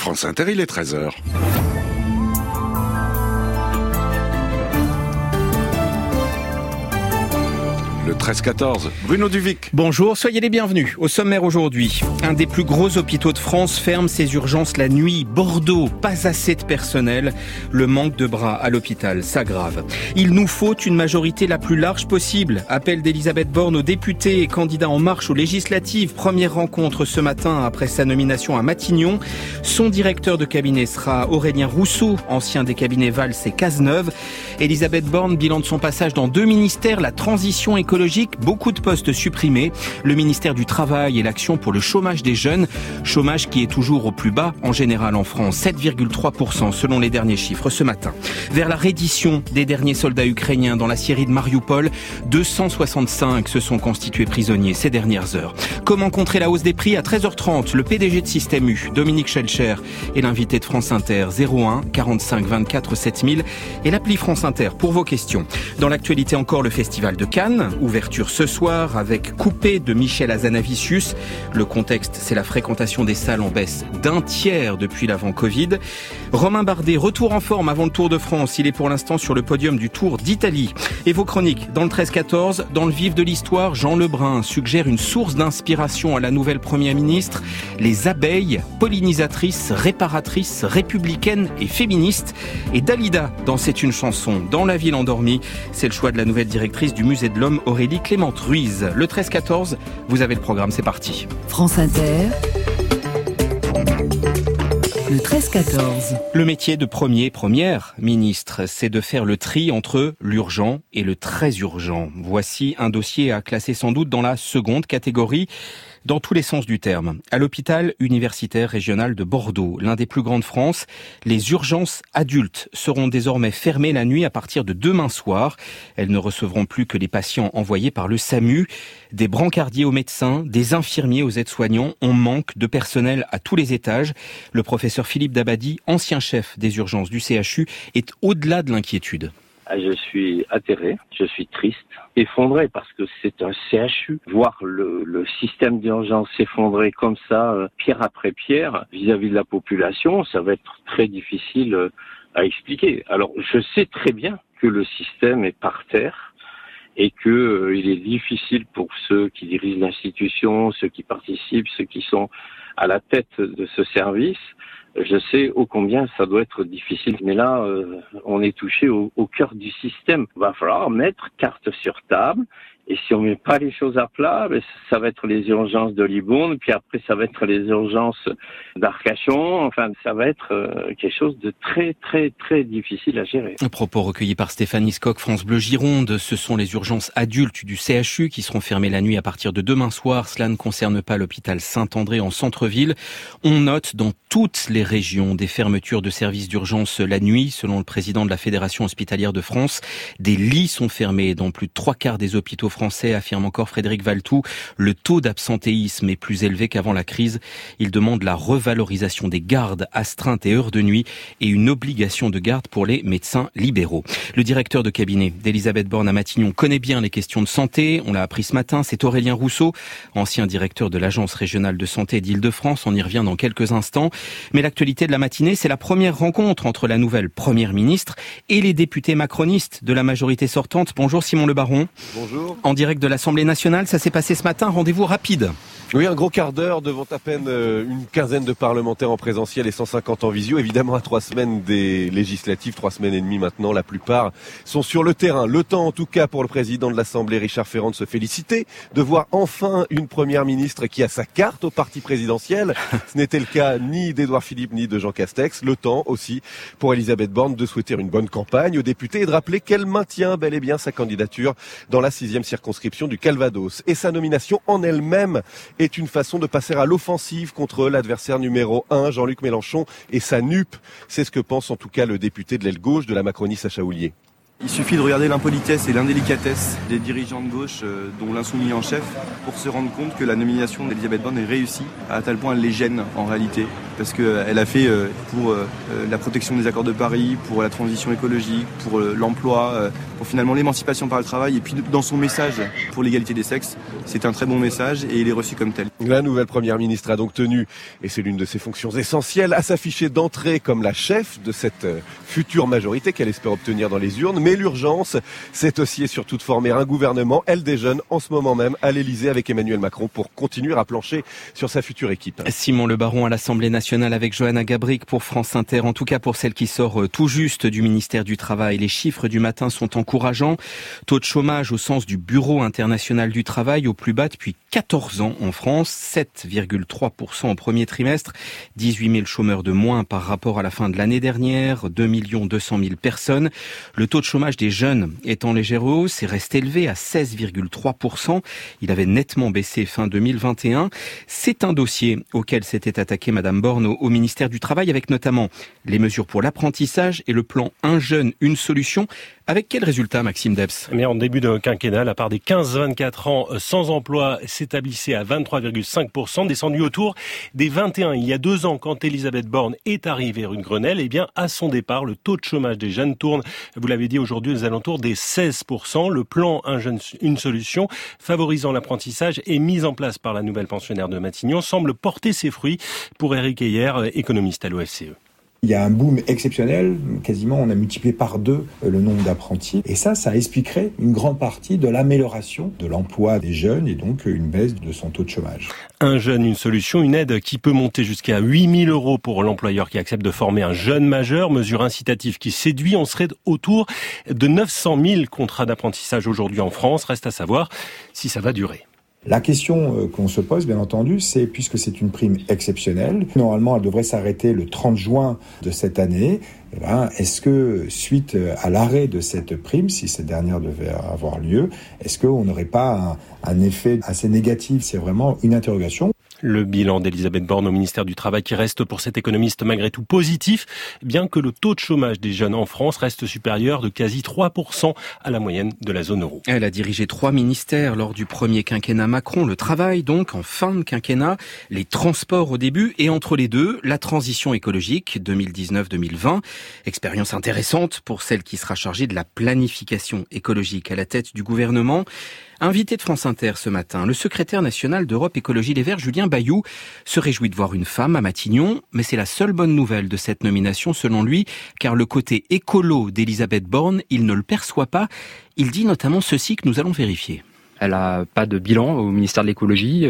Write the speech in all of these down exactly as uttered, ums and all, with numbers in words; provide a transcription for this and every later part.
France Inter, il est treize heures. Le treize quatorze, Bruno Duvic. Bonjour, soyez les bienvenus. Au sommaire aujourd'hui, un des plus gros hôpitaux de France ferme ses urgences la nuit. Bordeaux, pas assez de personnel. Le manque de bras à l'hôpital s'aggrave. Il nous faut une majorité la plus large possible. Appel d'Elisabeth Borne aux députés et candidats En Marche aux législatives. Première rencontre ce matin après sa nomination à Matignon. Son directeur de cabinet sera Aurélien Rousseau, ancien des cabinets Valls et Cazeneuve. Elisabeth Borne, bilan de son passage dans deux ministères, la transition écologique. Beaucoup de postes supprimés. Le ministère du Travail et l'Action pour le chômage des jeunes. Chômage qui est toujours au plus bas en général en France. sept virgule trois pour cent selon les derniers chiffres ce matin. Vers la reddition des derniers soldats ukrainiens dans la Syrie de Mariupol, deux cent soixante-cinq se sont constitués prisonniers ces dernières heures. Comment contrer la hausse des prix? À treize heures trente, le P D G de Système U, Dominique Schelcher, est l'invité de France Inter. zéro un quarante-cinq vingt-quatre sept mille et l'appli France Inter pour vos questions. Dans l'actualité encore, le Festival de Cannes. Ouverture ce soir avec Coupé de Michel Hazanavicius. Le contexte, c'est la fréquentation des salles en baisse d'un tiers depuis l'avant-Covid. Romain Bardet, retour en forme avant le Tour de France. Il est pour l'instant sur le podium du Tour d'Italie. Et vos chroniques, dans le treize quatorze, dans le vif de l'histoire, Jean Lebrun suggère une source d'inspiration à la nouvelle Première ministre. Les abeilles, pollinisatrices, réparatrices, républicaines et féministes. Et Dalida, dans C'est une chanson, dans la ville endormie. C'est le choix de la nouvelle directrice du Musée de l'Homme, Aurélie Clémente Ruiz. Le treize quatorze, vous avez le programme, c'est parti. France Inter, le treize quatorze. Le métier de premier, première ministre, c'est de faire le tri entre l'urgent et le très urgent. Voici un dossier à classer sans doute dans la seconde catégorie, dans tous les sens du terme. À l'hôpital universitaire régional de Bordeaux, l'un des plus grands de France, les urgences adultes seront désormais fermées la nuit à partir de demain soir. Elles ne recevront plus que les patients envoyés par le SAMU. Des brancardiers aux médecins, des infirmiers aux aides-soignants. On manque de personnel à tous les étages. Le professeur Philippe Dabadi, ancien chef des urgences du C H U, est au-delà de l'inquiétude. Je suis atterré, je suis triste, effondré parce que c'est un C H U. Voir le, le système d'urgence s'effondrer comme ça, euh, pierre après pierre, vis-à-vis de la population, ça va être très difficile euh, à expliquer. Alors, je sais très bien que le système est par terre et que euh, il est difficile pour ceux qui dirigent l'institution, ceux qui participent, ceux qui sont à la tête de ce service. Je sais ô combien ça doit être difficile, mais là, euh, on est touché au, au cœur du système. Il va falloir mettre carte sur table, et si on met pas les choses à plat, ben, ça va être les urgences de Libourne, puis après ça va être les urgences d'Arcachon. Enfin, ça va être euh, quelque chose de très, très, très difficile à gérer. Un propos recueilli par Stéphanie Scocq, France Bleu Gironde. Ce sont les urgences adultes du C H U qui seront fermées la nuit à partir de demain soir. Cela ne concerne pas l'hôpital Saint-André en centre-ville. On note dans toutes les régions des fermetures de services d'urgence la nuit. Selon le président de la Fédération hospitalière de France, des lits sont fermés dans plus de trois quarts des hôpitaux français, affirme encore Frédéric Valtou. Le taux d'absentéisme est plus élevé qu'avant la crise. Il demande la revalorisation des gardes, astreintes et heures de nuit et une obligation de garde pour les médecins libéraux. Le directeur de cabinet d'Elisabeth Borne à Matignon connaît bien les questions de santé. On l'a appris ce matin, c'est Aurélien Rousseau, ancien directeur de l'Agence régionale de santé d'Île-de-France. On y revient dans quelques instants. Mais l'actualité de la matinée, c'est la première rencontre entre la nouvelle Première ministre et les députés macronistes de la majorité sortante. Bonjour Simon Le Baron. Bonjour. En direct de l'Assemblée nationale, ça s'est passé ce matin, rendez-vous rapide. Oui, un gros quart d'heure devant à peine une quinzaine de parlementaires en présentiel et cent cinquante en visio. Évidemment, à trois semaines des législatives, trois semaines et demie maintenant, la plupart sont sur le terrain. Le temps, en tout cas, pour le président de l'Assemblée, Richard Ferrand, de se féliciter, de voir enfin une première ministre qui a sa carte au parti présidentiel. Ce n'était le cas ni d'Édouard Philippe ni de Jean Castex. Le temps aussi pour Elisabeth Borne de souhaiter une bonne campagne aux députés et de rappeler qu'elle maintient bel et bien sa candidature dans la sixième circonscription du Calvados. Et sa nomination en elle-même est une façon de passer à l'offensive contre l'adversaire numéro un, Jean-Luc Mélenchon, et sa N U P. C'est ce que pense en tout cas le député de l'aile gauche de la Macronie, Sacha Houlier. Il suffit de regarder l'impolitesse et l'indélicatesse des dirigeants de gauche, euh, dont l'insoumis en chef, pour se rendre compte que la nomination d'Elisabeth Borne est réussie, à tel point elle les gêne en réalité. parce qu'elle a fait pour la protection des accords de Paris, pour la transition écologique, pour l'emploi, pour finalement l'émancipation par le travail. Et puis dans son message pour l'égalité des sexes, c'est un très bon message et il est reçu comme tel. La nouvelle première ministre a donc tenu, et c'est l'une de ses fonctions essentielles, à s'afficher d'entrée comme la chef de cette future majorité qu'elle espère obtenir dans les urnes. Mais l'urgence, c'est aussi et surtout de former un gouvernement. Elle déjeune en ce moment même à l'Elysée avec Emmanuel Macron pour continuer à plancher sur sa future équipe. Simon Le Baron à l'Assemblée nationale avec Johanna Gabrick pour France Inter. En tout cas pour celle qui sort tout juste du ministère du Travail. Les chiffres du matin sont encourageants. Taux de chômage au sens du Bureau international du travail au plus bas depuis quatorze ans en France. sept virgule trois pour cent au premier trimestre. dix-huit mille chômeurs de moins par rapport à la fin de l'année dernière. deux millions deux cent mille personnes. Le taux de chômage des jeunes est en légère hausse et reste élevé à seize virgule trois pour cent. Il avait nettement baissé fin deux mille vingt et un. C'est un dossier auquel s'était attaquée Madame Borne au, au ministère du Travail avec notamment les mesures pour l'apprentissage et le plan Un jeune, une solution. Avec quel résultat, Maxime Debs ? Mais en début de quinquennat, la part des quinze vingt-quatre ans sans emploi s'établissait à vingt-trois virgule cinq pour cent, descendu autour des vingt et un. Il y a deux ans, quand Elisabeth Borne est arrivée rue de Grenelle, eh bien, à son départ, le taux de chômage des jeunes tourne, vous l'avez dit aujourd'hui, aux alentours des seize pour cent. Le plan Un jeune, une solution, favorisant l'apprentissage et mis en place par la nouvelle pensionnaire de Matignon, semble porter ses fruits pour Éric Heyer, économiste à l'O F C E. Il y a un boom exceptionnel, quasiment on a multiplié par deux le nombre d'apprentis. Et ça, ça expliquerait une grande partie de l'amélioration de l'emploi des jeunes et donc une baisse de son taux de chômage. Un jeune, une solution, une aide qui peut monter jusqu'à huit mille euros pour l'employeur qui accepte de former un jeune majeur. Mesure incitative qui séduit, on serait autour de neuf cent mille contrats d'apprentissage aujourd'hui en France. Reste à savoir si ça va durer. La question qu'on se pose, bien entendu, c'est, puisque c'est une prime exceptionnelle, normalement elle devrait s'arrêter le trente juin de cette année, eh ben, est-ce que, suite à l'arrêt de cette prime, si cette dernière devait avoir lieu, est-ce qu'on n'aurait pas un, un effet assez négatif ? C'est vraiment une interrogation. Le bilan d'Elisabeth Borne au ministère du Travail qui reste pour cet économiste malgré tout positif, bien que le taux de chômage des jeunes en France reste supérieur de quasi trois pour cent à la moyenne de la zone euro. Elle a dirigé trois ministères lors du premier quinquennat Macron. Le travail donc en fin de quinquennat, les transports au début et entre les deux, la transition écologique deux mille dix-neuf deux mille vingt. Expérience intéressante pour celle qui sera chargée de la planification écologique à la tête du gouvernement. Invité de France Inter ce matin, le secrétaire national d'Europe Écologie Les Verts, Julien Bayou, se réjouit de voir une femme à Matignon, mais c'est la seule bonne nouvelle de cette nomination selon lui, car le côté écolo d'Elisabeth Borne, il ne le perçoit pas. Il dit notamment ceci que nous allons vérifier. Elle n'a pas de bilan au ministère de l'écologie,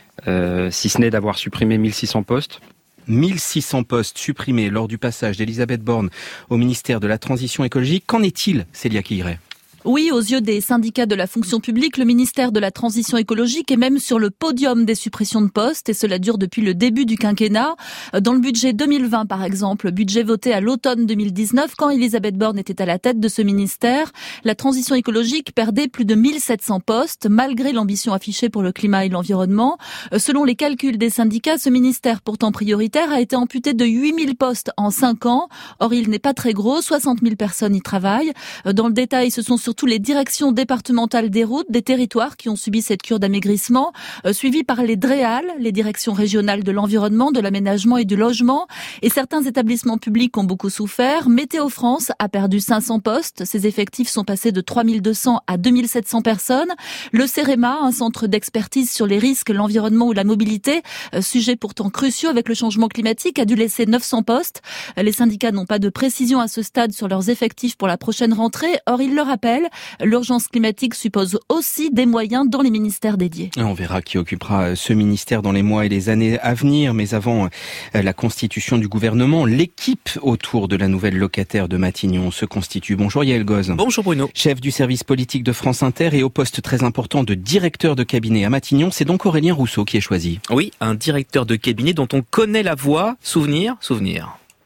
euh, si ce n'est d'avoir supprimé mille six cents postes. mille six cents postes supprimés lors du passage d'Elisabeth Borne au ministère de la Transition écologique. Qu'en est-il, Célia Quilleret ? Oui, aux yeux des syndicats de la fonction publique, le ministère de la Transition écologique est même sur le podium des suppressions de postes et cela dure depuis le début du quinquennat. Dans le budget deux mille vingt, par exemple, budget voté à l'automne deux mille dix-neuf, quand Elisabeth Borne était à la tête de ce ministère, la transition écologique perdait plus de mille sept cents postes, malgré l'ambition affichée pour le climat et l'environnement. Selon les calculs des syndicats, ce ministère pourtant prioritaire a été amputé de huit mille postes en cinq ans. Or, il n'est pas très gros, soixante mille personnes y travaillent. Dans le détail, ce sont surtout Surtout les directions départementales des routes, des territoires qui ont subi cette cure d'amaigrissement, euh, suivies par les DREAL, les directions régionales de l'environnement, de l'aménagement et du logement. Et certains établissements publics ont beaucoup souffert. Météo France a perdu cinq cents postes. Ses effectifs sont passés de trois mille deux cents à deux mille sept cents personnes. Le CEREMA, un centre d'expertise sur les risques, l'environnement ou la mobilité, euh, sujet pourtant cruciaux avec le changement climatique, a dû laisser neuf cents postes. Les syndicats n'ont pas de précision à ce stade sur leurs effectifs pour la prochaine rentrée. Or, ils le rappellent, l'urgence climatique suppose aussi des moyens dans les ministères dédiés. On verra qui occupera ce ministère dans les mois et les années à venir. Mais avant la constitution du gouvernement, l'équipe autour de la nouvelle locataire de Matignon se constitue. Bonjour Yael Goz. Bonjour Bruno. Chef du service politique de France Inter et au poste très important de directeur de cabinet à Matignon, c'est donc Aurélien Rousseau qui est choisi. Oui, un directeur de cabinet dont on connaît la voix. Souvenir, souvenir.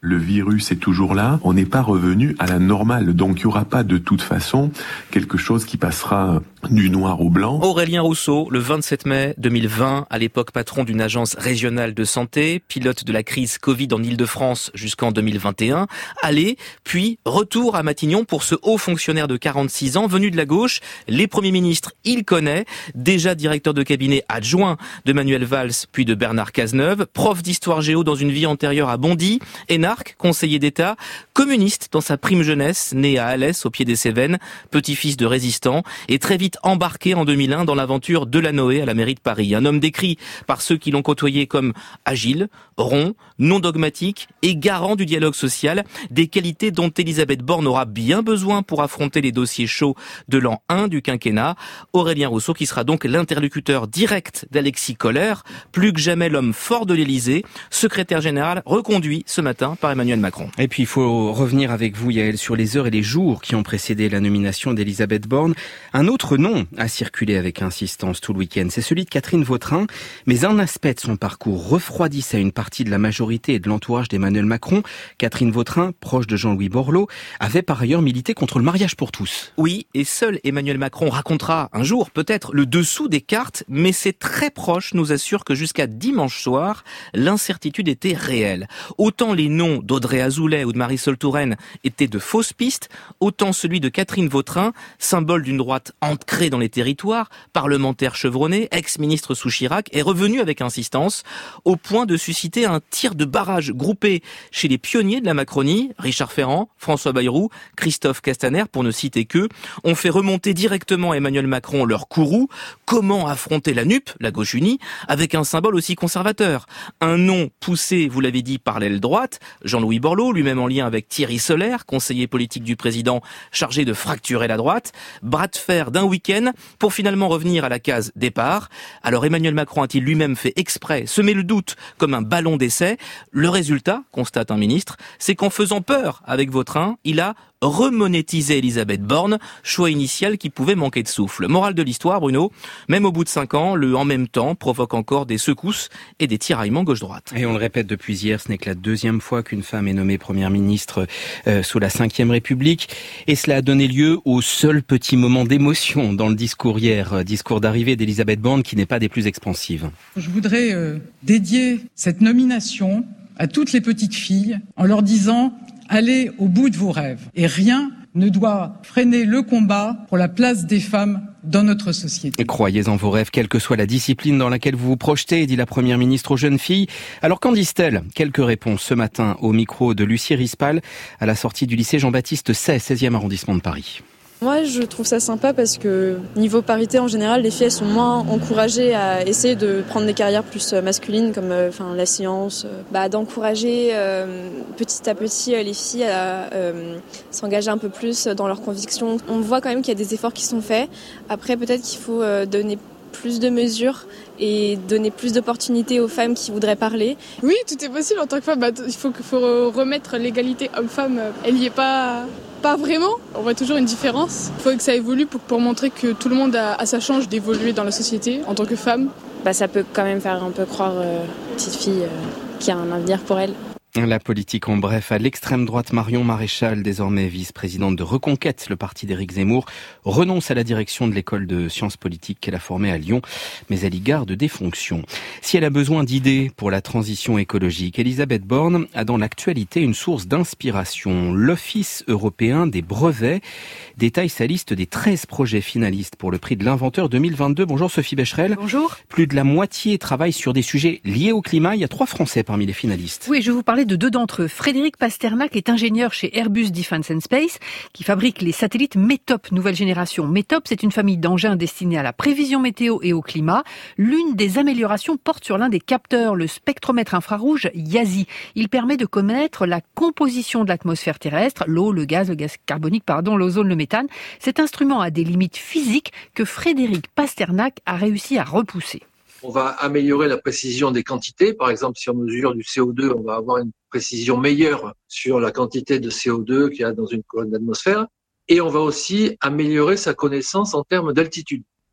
Le virus est toujours là, on n'est pas revenu à la normale, donc il n'y aura pas de toute façon quelque chose qui passera du noir au blanc. Aurélien Rousseau, le vingt-sept mai deux mille vingt, à l'époque patron d'une agence régionale de santé, pilote de la crise Covid en Île-de-France jusqu'en deux mille vingt et un, aller, puis retour à Matignon pour ce haut fonctionnaire de quarante-six ans, venu de la gauche. Les premiers ministres, il connaît, déjà directeur de cabinet adjoint de Manuel Valls, puis de Bernard Cazeneuve, prof d'histoire géo dans une vie antérieure à Bondy, énarque, conseiller d'État, communiste dans sa prime jeunesse, né à Alès au pied des Cévennes, petit-fils de résistant, et très vite embarqué en deux mille un dans l'aventure Delanoë à la mairie de Paris. Un homme décrit par ceux qui l'ont côtoyé comme agile, rond, non dogmatique et garant du dialogue social, des qualités dont Elisabeth Borne aura bien besoin pour affronter les dossiers chauds de l'an un du quinquennat. Aurélien Rousseau qui sera donc l'interlocuteur direct d'Alexis Kohler, plus que jamais l'homme fort de l'Élysée, secrétaire général reconduit ce matin par Emmanuel Macron. Et puis il faut revenir avec vous, Yael, sur les heures et les jours qui ont précédé la nomination d'Elisabeth Borne. Un autre nom a circulé avec insistance tout le week-end, c'est celui de Catherine Vautrin, mais un aspect de son parcours refroidissait une partie de la majorité et de l'entourage d'Emmanuel Macron. Catherine Vautrin, proche de Jean-Louis Borloo, avait par ailleurs milité contre le mariage pour tous. Oui, et seul Emmanuel Macron racontera un jour peut-être le dessous des cartes, mais ses très proches nous assurent que jusqu'à dimanche soir, l'incertitude était réelle. Autant les noms d'Audrey Azoulay ou de Marisol Touraine étaient de fausses pistes, autant celui de Catherine Vautrin, symbole d'une droite ancrée dans les territoires, parlementaire chevronné, ex-ministre sous Chirac, est revenu avec insistance, au point de susciter un tir de barrage groupé chez les pionniers de la Macronie, Richard Ferrand, François Bayrou, Christophe Castaner, pour ne citer qu'eux, ont fait remonter directement à Emmanuel Macron leur courroux. Comment affronter la N U P, la gauche unie, avec un symbole aussi conservateur? Un nom poussé, vous l'avez dit, par l'aile droite, Jean-Louis Borloo, lui-même en lien avec Thierry Solaire, conseiller politique du président chargé de fracturer la droite, bras de fer d'un week-end pour finalement revenir à la case départ. Alors Emmanuel Macron a-t-il lui-même fait exprès semer le doute comme un ballon d'essai? Le résultat, constate un ministre, c'est qu'en faisant peur avec Vautrin, il a remonétiser Elisabeth Borne, choix initial qui pouvait manquer de souffle. Morale de l'histoire, Bruno, même au bout de cinq ans, le « en même temps » provoque encore des secousses et des tiraillements gauche-droite. Et on le répète depuis hier, ce n'est que la deuxième fois qu'une femme est nommée première ministre euh, sous la cinquième République. Et cela a donné lieu au seul petit moment d'émotion dans le discours hier, euh, discours d'arrivée d'Elisabeth Borne qui n'est pas des plus expansives. Je voudrais euh, dédier cette nomination à toutes les petites filles en leur disant: allez au bout de vos rêves. Et rien ne doit freiner le combat pour la place des femmes dans notre société. Et croyez en vos rêves, quelle que soit la discipline dans laquelle vous vous projetez, dit la Première ministre aux jeunes filles. Alors qu'en disent-elles? Quelques réponses ce matin au micro de Lucie Rispal à la sortie du lycée Jean-Baptiste Say, seizième arrondissement de Paris. Moi, je trouve ça sympa parce que niveau parité, en général, les filles elles sont moins encouragées à essayer de prendre des carrières plus masculines comme euh, enfin, la science. Euh. Bah, d'encourager euh, petit à petit euh, les filles à euh, s'engager un peu plus dans leurs convictions. On voit quand même qu'il y a des efforts qui sont faits. Après, peut-être qu'il faut euh, donner plus de mesures et donner plus d'opportunités aux femmes qui voudraient parler. Oui, tout est possible en tant que femme. Bah, il faut, faut remettre l'égalité homme-femme. Elle n'y est pas, pas vraiment. On voit toujours une différence. Il faut que ça évolue pour, pour montrer que tout le monde a, a sa chance d'évoluer dans la société en tant que femme. Bah, ça peut quand même faire un peu croire euh, petite fille euh, qu'il y a un avenir pour elle. La politique en bref, à l'extrême droite, Marion Maréchal, désormais vice-présidente de Reconquête, le parti d'Éric Zemmour, renonce à la direction de l'école de sciences politiques qu'elle a formée à Lyon, mais elle y garde des fonctions. Si elle a besoin d'idées pour la transition écologique, Elisabeth Borne a dans l'actualité une source d'inspiration. L'Office européen des brevets détaille sa liste des treize projets finalistes pour le prix de l'inventeur deux mille vingt-deux. Bonjour Sophie Becherel. Bonjour. Plus de la moitié travaille sur des sujets liés au climat. Il y a trois Français parmi les finalistes. Oui, je vais vous parler de deux d'entre eux. Frédéric Pasternak est ingénieur chez Airbus Defence and Space qui fabrique les satellites METOP nouvelle génération. METOP, c'est une famille d'engins destinés à la prévision météo et au climat. L'une des améliorations porte sur l'un des capteurs, le spectromètre infrarouge YASI. Il permet de connaître la composition de l'atmosphère terrestre, l'eau, le gaz, le gaz carbonique, pardon, l'ozone, le méthane. Cet instrument a des limites physiques que Frédéric Pasternak a réussi à repousser. On va améliorer la précision des quantités. Par exemple, si on mesure du C O deux, on va avoir une précision meilleure sur la quantité de C O deux qu'il y a dans une colonne d'atmosphère. Et on va aussi améliorer sa connaissance en termes d'altitude.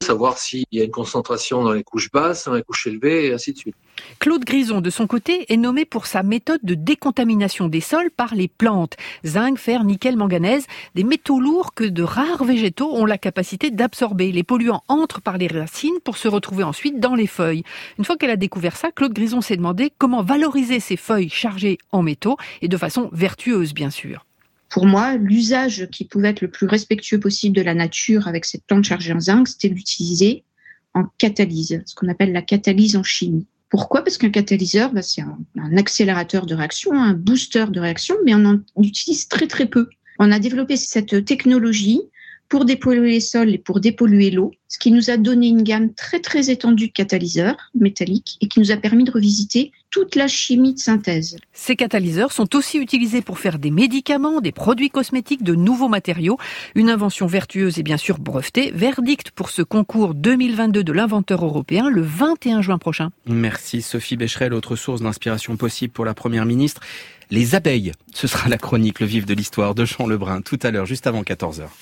savoir s'il y a une concentration dans les couches basses, dans les couches élevées, et ainsi de suite. Claude Grison, de son côté, est nommé pour sa méthode de décontamination des sols par les plantes. Zinc, fer, nickel, manganèse, des métaux lourds que de rares végétaux ont la capacité d'absorber. Les polluants entrent par les racines pour se retrouver ensuite dans les feuilles. Une fois qu'elle a découvert ça, Claude Grison s'est demandé comment valoriser ces feuilles chargées en métaux et de façon vertueuse, bien sûr. Pour moi, l'usage qui pouvait être le plus respectueux possible de la nature avec cette plante chargée en zinc, c'était de l'utiliser en catalyse, ce qu'on appelle la catalyse en chimie. Pourquoi ? Parce qu'un catalyseur, bah, c'est un, un accélérateur de réaction, un booster de réaction, mais on en utilise très très peu. On a développé cette technologie pour dépolluer les sols et pour dépolluer l'eau, ce qui nous a donné une gamme très très étendue de catalyseurs métalliques et qui nous a permis de revisiter toute la chimie de synthèse. Ces catalyseurs sont aussi utilisés pour faire des médicaments, des produits cosmétiques, de nouveaux matériaux. Une invention vertueuse et bien sûr brevetée. Verdict pour ce concours deux mille vingt-deux de l'inventeur européen le vingt et un juin prochain. Merci Sophie Becherel, autre source d'inspiration possible pour la Première ministre. Les abeilles, ce sera la chronique Le Vif de l'Histoire de Jean Lebrun tout à l'heure, juste avant quatorze heures.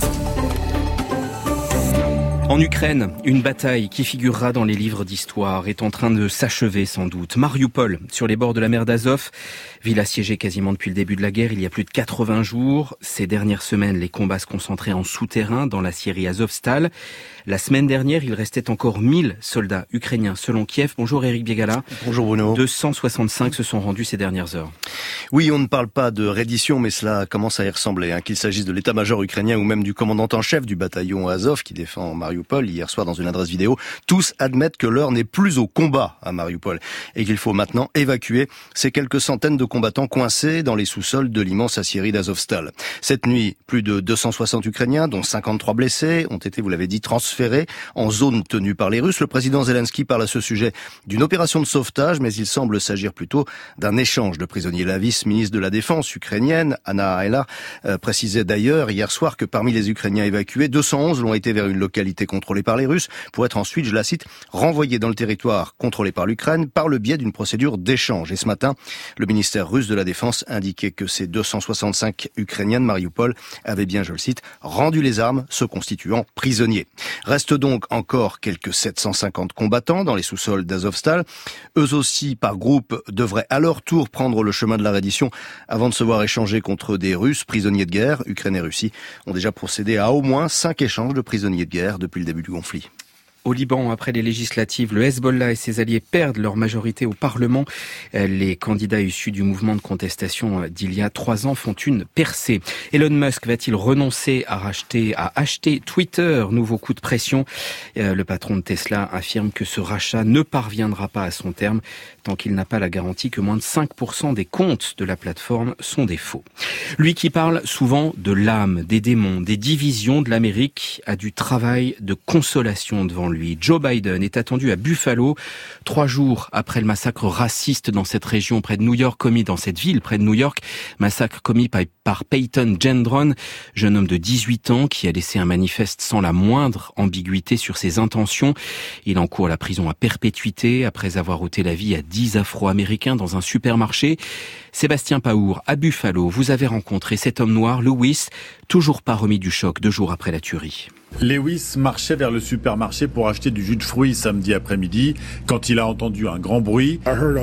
En Ukraine, une bataille qui figurera dans les livres d'histoire est en train de s'achever sans doute. Mariupol, sur les bords de la mer d'Azov, ville assiégée quasiment depuis le début de la guerre, il y a plus de quatre-vingts jours. Ces dernières semaines, les combats se concentraient en souterrain dans la scierie Azovstal. La semaine dernière, il restait encore mille soldats ukrainiens selon Kiev. Bonjour Éric Biegala. Bonjour Bruno. deux cent soixante-cinq se sont rendus ces dernières heures. Oui, on ne parle pas de reddition, mais cela commence à y ressembler. Hein. Qu'il s'agisse de l'état-major ukrainien ou même du commandant en chef du bataillon Azov qui défend Mariupol hier soir dans une adresse vidéo, tous admettent que l'heure n'est plus au combat à Mariupol et qu'il faut maintenant évacuer ces quelques centaines de combattants coincés dans les sous-sols de l'immense aciérie d'Azovstal. Cette nuit, plus de deux cent soixante Ukrainiens, dont cinquante-trois blessés, ont été, vous l'avez dit, transférés en zone tenue par les Russes. Le président Zelensky parle à ce sujet d'une opération de sauvetage, mais il semble s'agir plutôt d'un échange de prisonniers. La vice-ministre de la Défense ukrainienne, Anna Haela, euh, précisait d'ailleurs hier soir que parmi les Ukrainiens évacués, deux cent onze l'ont été vers une localité contrôlée par les Russes pour être ensuite, je la cite, renvoyés dans le territoire contrôlé par l'Ukraine par le biais d'une procédure d'échange. Et ce matin, le ministère russe de la Défense indiquait que ces deux cent soixante-cinq Ukrainiens de Mariupol avaient bien, je le cite, rendu les armes, se constituant prisonniers. Reste donc encore quelques sept cent cinquante combattants dans les sous-sols d'Azovstal. Eux aussi, par groupe, devraient à leur tour prendre le chemin de la reddition avant de se voir échanger contre des Russes prisonniers de guerre. Ukraine et Russie ont déjà procédé à au moins cinq échanges de prisonniers de guerre depuis le début du conflit. Au Liban, après les législatives, le Hezbollah et ses alliés perdent leur majorité au Parlement. Les candidats issus du mouvement de contestation d'il y a trois ans font une percée. Elon Musk va-t-il renoncer à racheter, à acheter Twitter? Nouveau coup de pression. Le patron de Tesla affirme que ce rachat ne parviendra pas à son terme tant qu'il n'a pas la garantie que moins de cinq pour cent des comptes de la plateforme sont des faux. Lui qui parle souvent de l'âme, des démons, des divisions de l'Amérique, a du travail de consolation devant lui. Joe Biden est attendu à Buffalo, trois jours après le massacre raciste dans cette région près de New York, commis dans cette ville près de New York, massacre commis par, par Peyton Gendron, jeune homme de dix-huit ans qui a laissé un manifeste sans la moindre ambiguïté sur ses intentions. Il encourt la prison à perpétuité après avoir ôté la vie à dix Afro-Américains dans un supermarché. Sébastien Paour, à Buffalo, vous avez rencontré cet homme noir, Lewis, toujours pas remis du choc deux jours après la tuerie. Lewis marchait vers le supermarché pour acheter du jus de fruits samedi après-midi quand il a entendu un grand bruit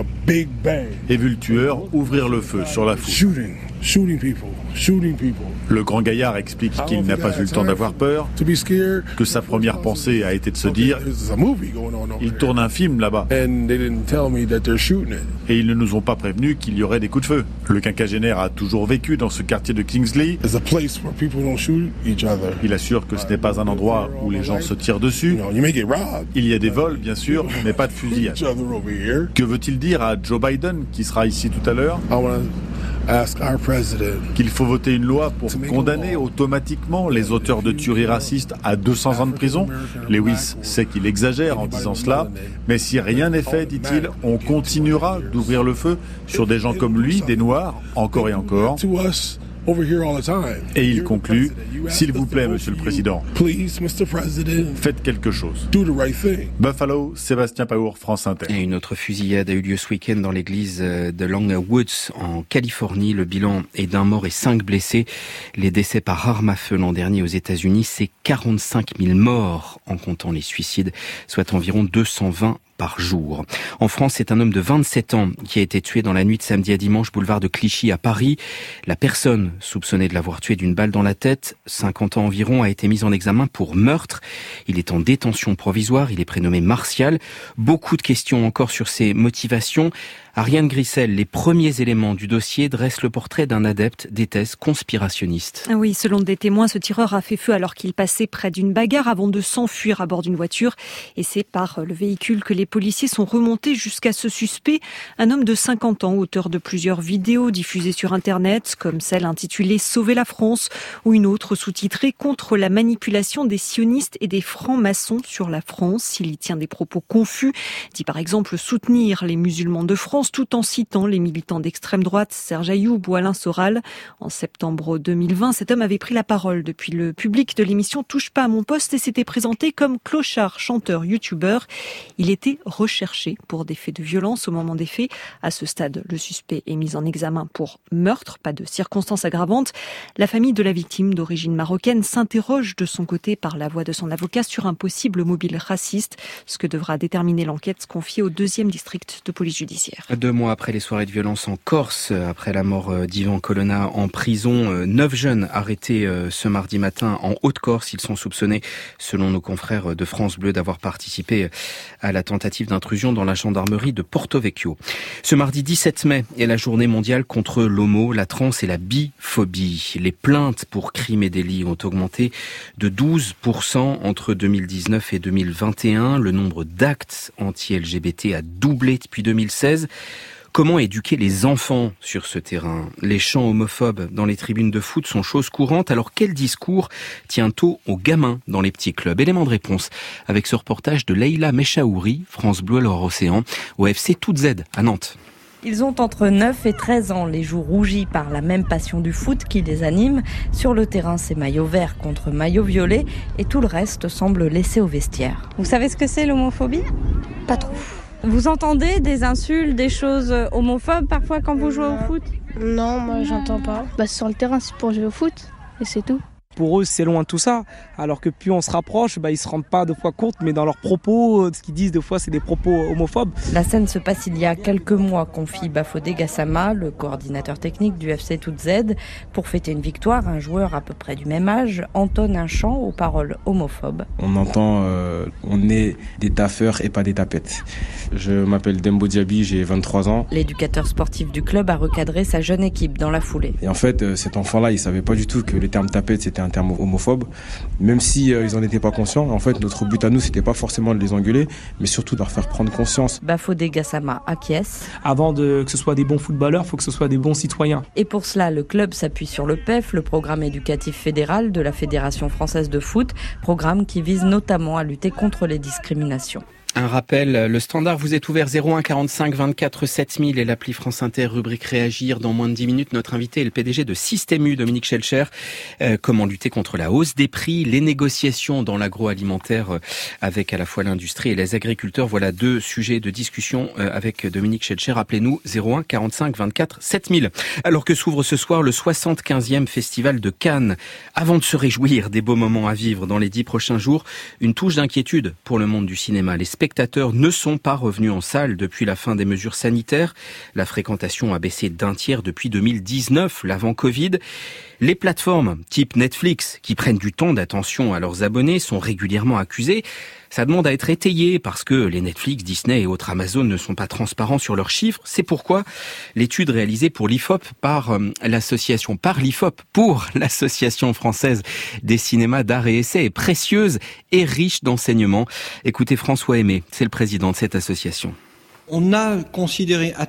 et vu le tueur ouvrir le feu sur la foule. Le grand gaillard explique qu'il n'a pas eu le temps d'avoir peur, que sa première pensée a été de se dire « Il tourne un film là-bas ». Et ils ne nous ont pas prévenus qu'il y aurait des coups de feu. Le quinquagénaire a toujours vécu dans ce quartier de Kingsley. Il assure que ce n'est pas un endroit où les gens se tirent dessus. Il y a des vols, bien sûr, mais pas de fusillade. Que veut-il dire à Joe Biden, qui sera ici tout à l'heure ? Qu'il faut voter une loi pour condamner automatiquement les auteurs de tueries racistes à deux cents ans de prison. Lewis sait qu'il exagère en disant cela, mais si rien n'est fait, dit-il, on continuera d'ouvrir le feu sur des gens comme lui, des Noirs, encore et encore. Et il conclut, s'il vous plaît, Monsieur le Président, faites quelque chose. Buffalo, Sébastien Paour, France Inter. Et une autre fusillade a eu lieu ce week-end dans l'église de Long Woods en Californie. Le bilan est d'un mort et cinq blessés. Les décès par arme à feu l'an dernier aux États-Unis, c'est quarante-cinq mille morts en comptant les suicides, soit environ deux cent vingt par jour. En France, c'est un homme de vingt-sept ans qui a été tué dans la nuit de samedi à dimanche, boulevard de Clichy à Paris. La personne soupçonnée de l'avoir tué d'une balle dans la tête, cinquante ans environ, a été mise en examen pour meurtre. Il est en détention provisoire, il est prénommé Martial. Beaucoup de questions encore sur ses motivations. Ariane Grissel, les premiers éléments du dossier dressent le portrait d'un adepte des thèses conspirationnistes. Oui, selon des témoins, ce tireur a fait feu alors qu'il passait près d'une bagarre avant de s'enfuir à bord d'une voiture. Et c'est par le véhicule que les policiers sont remontés jusqu'à ce suspect, un homme de cinquante ans, auteur de plusieurs vidéos diffusées sur Internet, comme celle intitulée « Sauver la France » ou une autre sous-titrée « Contre la manipulation des sionistes et des francs-maçons sur la France ». Il y tient des propos confus, dit par exemple soutenir les musulmans de France, tout en citant les militants d'extrême droite Serge Ayoub ou Alain Soral. En septembre deux mille vingt, cet homme avait pris la parole depuis le public de l'émission Touche pas à mon poste et s'était présenté comme clochard, chanteur, youtubeur. Il était recherché pour des faits de violence au moment des faits. À ce stade, le suspect est mis en examen pour meurtre, pas de circonstances aggravantes. La famille de la victime d'origine marocaine s'interroge de son côté par la voix de son avocat sur un possible mobile raciste, ce que devra déterminer l'enquête confiée au deuxième district de police judiciaire. Deux mois après les soirées de violence en Corse, après la mort d'Ivan Colonna en prison, neuf jeunes arrêtés ce mardi matin en Haute-Corse. Ils sont soupçonnés, selon nos confrères de France Bleu, d'avoir participé à la tentative d'intrusion dans la gendarmerie de Porto Vecchio. Ce mardi dix-sept mai est la journée mondiale contre l'homo, la trans et la biphobie. Les plaintes pour crimes et délits ont augmenté de douze pour cent entre deux mille dix-neuf et deux mille vingt et un. Le nombre d'actes anti-L G B T a doublé depuis deux mille seize. Comment éduquer les enfants sur ce terrain ? Les chants homophobes dans les tribunes de foot sont chose courante. Alors quel discours tient-on aux gamins dans les petits clubs ? Élément de réponse avec ce reportage de Leïla Mechaouri, France Bleu Loire-Océan, au F C Toutes Z à Nantes. Ils ont entre neuf et treize ans, les joues rougies par la même passion du foot qui les anime. Sur le terrain, c'est maillot vert contre maillot violet et tout le reste semble laissé au vestiaire. Vous savez ce que c'est l'homophobie ? Pas trop. Vous entendez des insultes, des choses homophobes parfois quand vous jouez au foot ? Non, moi j'entends pas. Bah, sur le terrain, c'est pour jouer au foot et c'est tout. Pour eux, c'est loin de tout ça, alors que plus on se rapproche, bah, ils se rendent pas deux fois compte, mais dans leurs propos, ce qu'ils disent deux fois, c'est des propos homophobes. La scène se passe il y a quelques mois, confie Bafodé Gassama, le coordinateur technique du F C Toutes Z. Pour fêter une victoire, un joueur à peu près du même âge entonne un chant aux paroles homophobes. On entend euh, on est des taffeurs et pas des tapettes. Je m'appelle Dembo Diaby, j'ai vingt-trois ans. L'éducateur sportif du club a recadré sa jeune équipe dans la foulée. Et en fait, euh, cet enfant-là, il savait pas du tout que le terme tapette, c'était un terme homophobe, même si euh, ils en étaient pas conscients. En fait, notre but à nous, c'était pas forcément de les engueuler, mais surtout de leur faire prendre conscience. Bafodé Gassama acquiesce. Avant de, que ce soit des bons footballeurs, il faut que ce soit des bons citoyens. Et pour cela, le club s'appuie sur le P E F, le programme éducatif fédéral de la Fédération française de foot, programme qui vise notamment à lutter contre les discriminations. Un rappel, le standard vous est ouvert zéro un quarante-cinq vingt-quatre sept mille et l'appli France Inter, rubrique Réagir. Dans moins de dix minutes, notre invité est le P D G de Système U, Dominique Schelcher. Euh, comment lutter contre la hausse des prix, les négociations dans l'agroalimentaire euh, avec à la fois l'industrie et les agriculteurs. Voilà deux sujets de discussion euh, avec Dominique Schelcher. Rappelez-nous, zéro un quarante-cinq vingt-quatre sept mille. Alors que s'ouvre ce soir le soixante-quinzième Festival de Cannes. Avant de se réjouir des beaux moments à vivre dans les dix prochains jours, une touche d'inquiétude pour le monde du cinéma. Les spectateurs ne sont pas revenus en salle depuis la fin des mesures sanitaires. La fréquentation a baissé d'un tiers depuis deux mille dix-neuf, l'avant-Covid. Les plateformes type Netflix, qui prennent du temps d'attention à leurs abonnés, sont régulièrement accusées. Ça demande à être étayé parce que les Netflix, Disney et autres Amazon ne sont pas transparents sur leurs chiffres. C'est pourquoi l'étude réalisée pour l'I F O P par euh, l'association, par l'I F O P pour l'association française des cinémas d'art et essai est précieuse et riche d'enseignements. Écoutez François Aimé, c'est le président de cette association. On a considéré à tort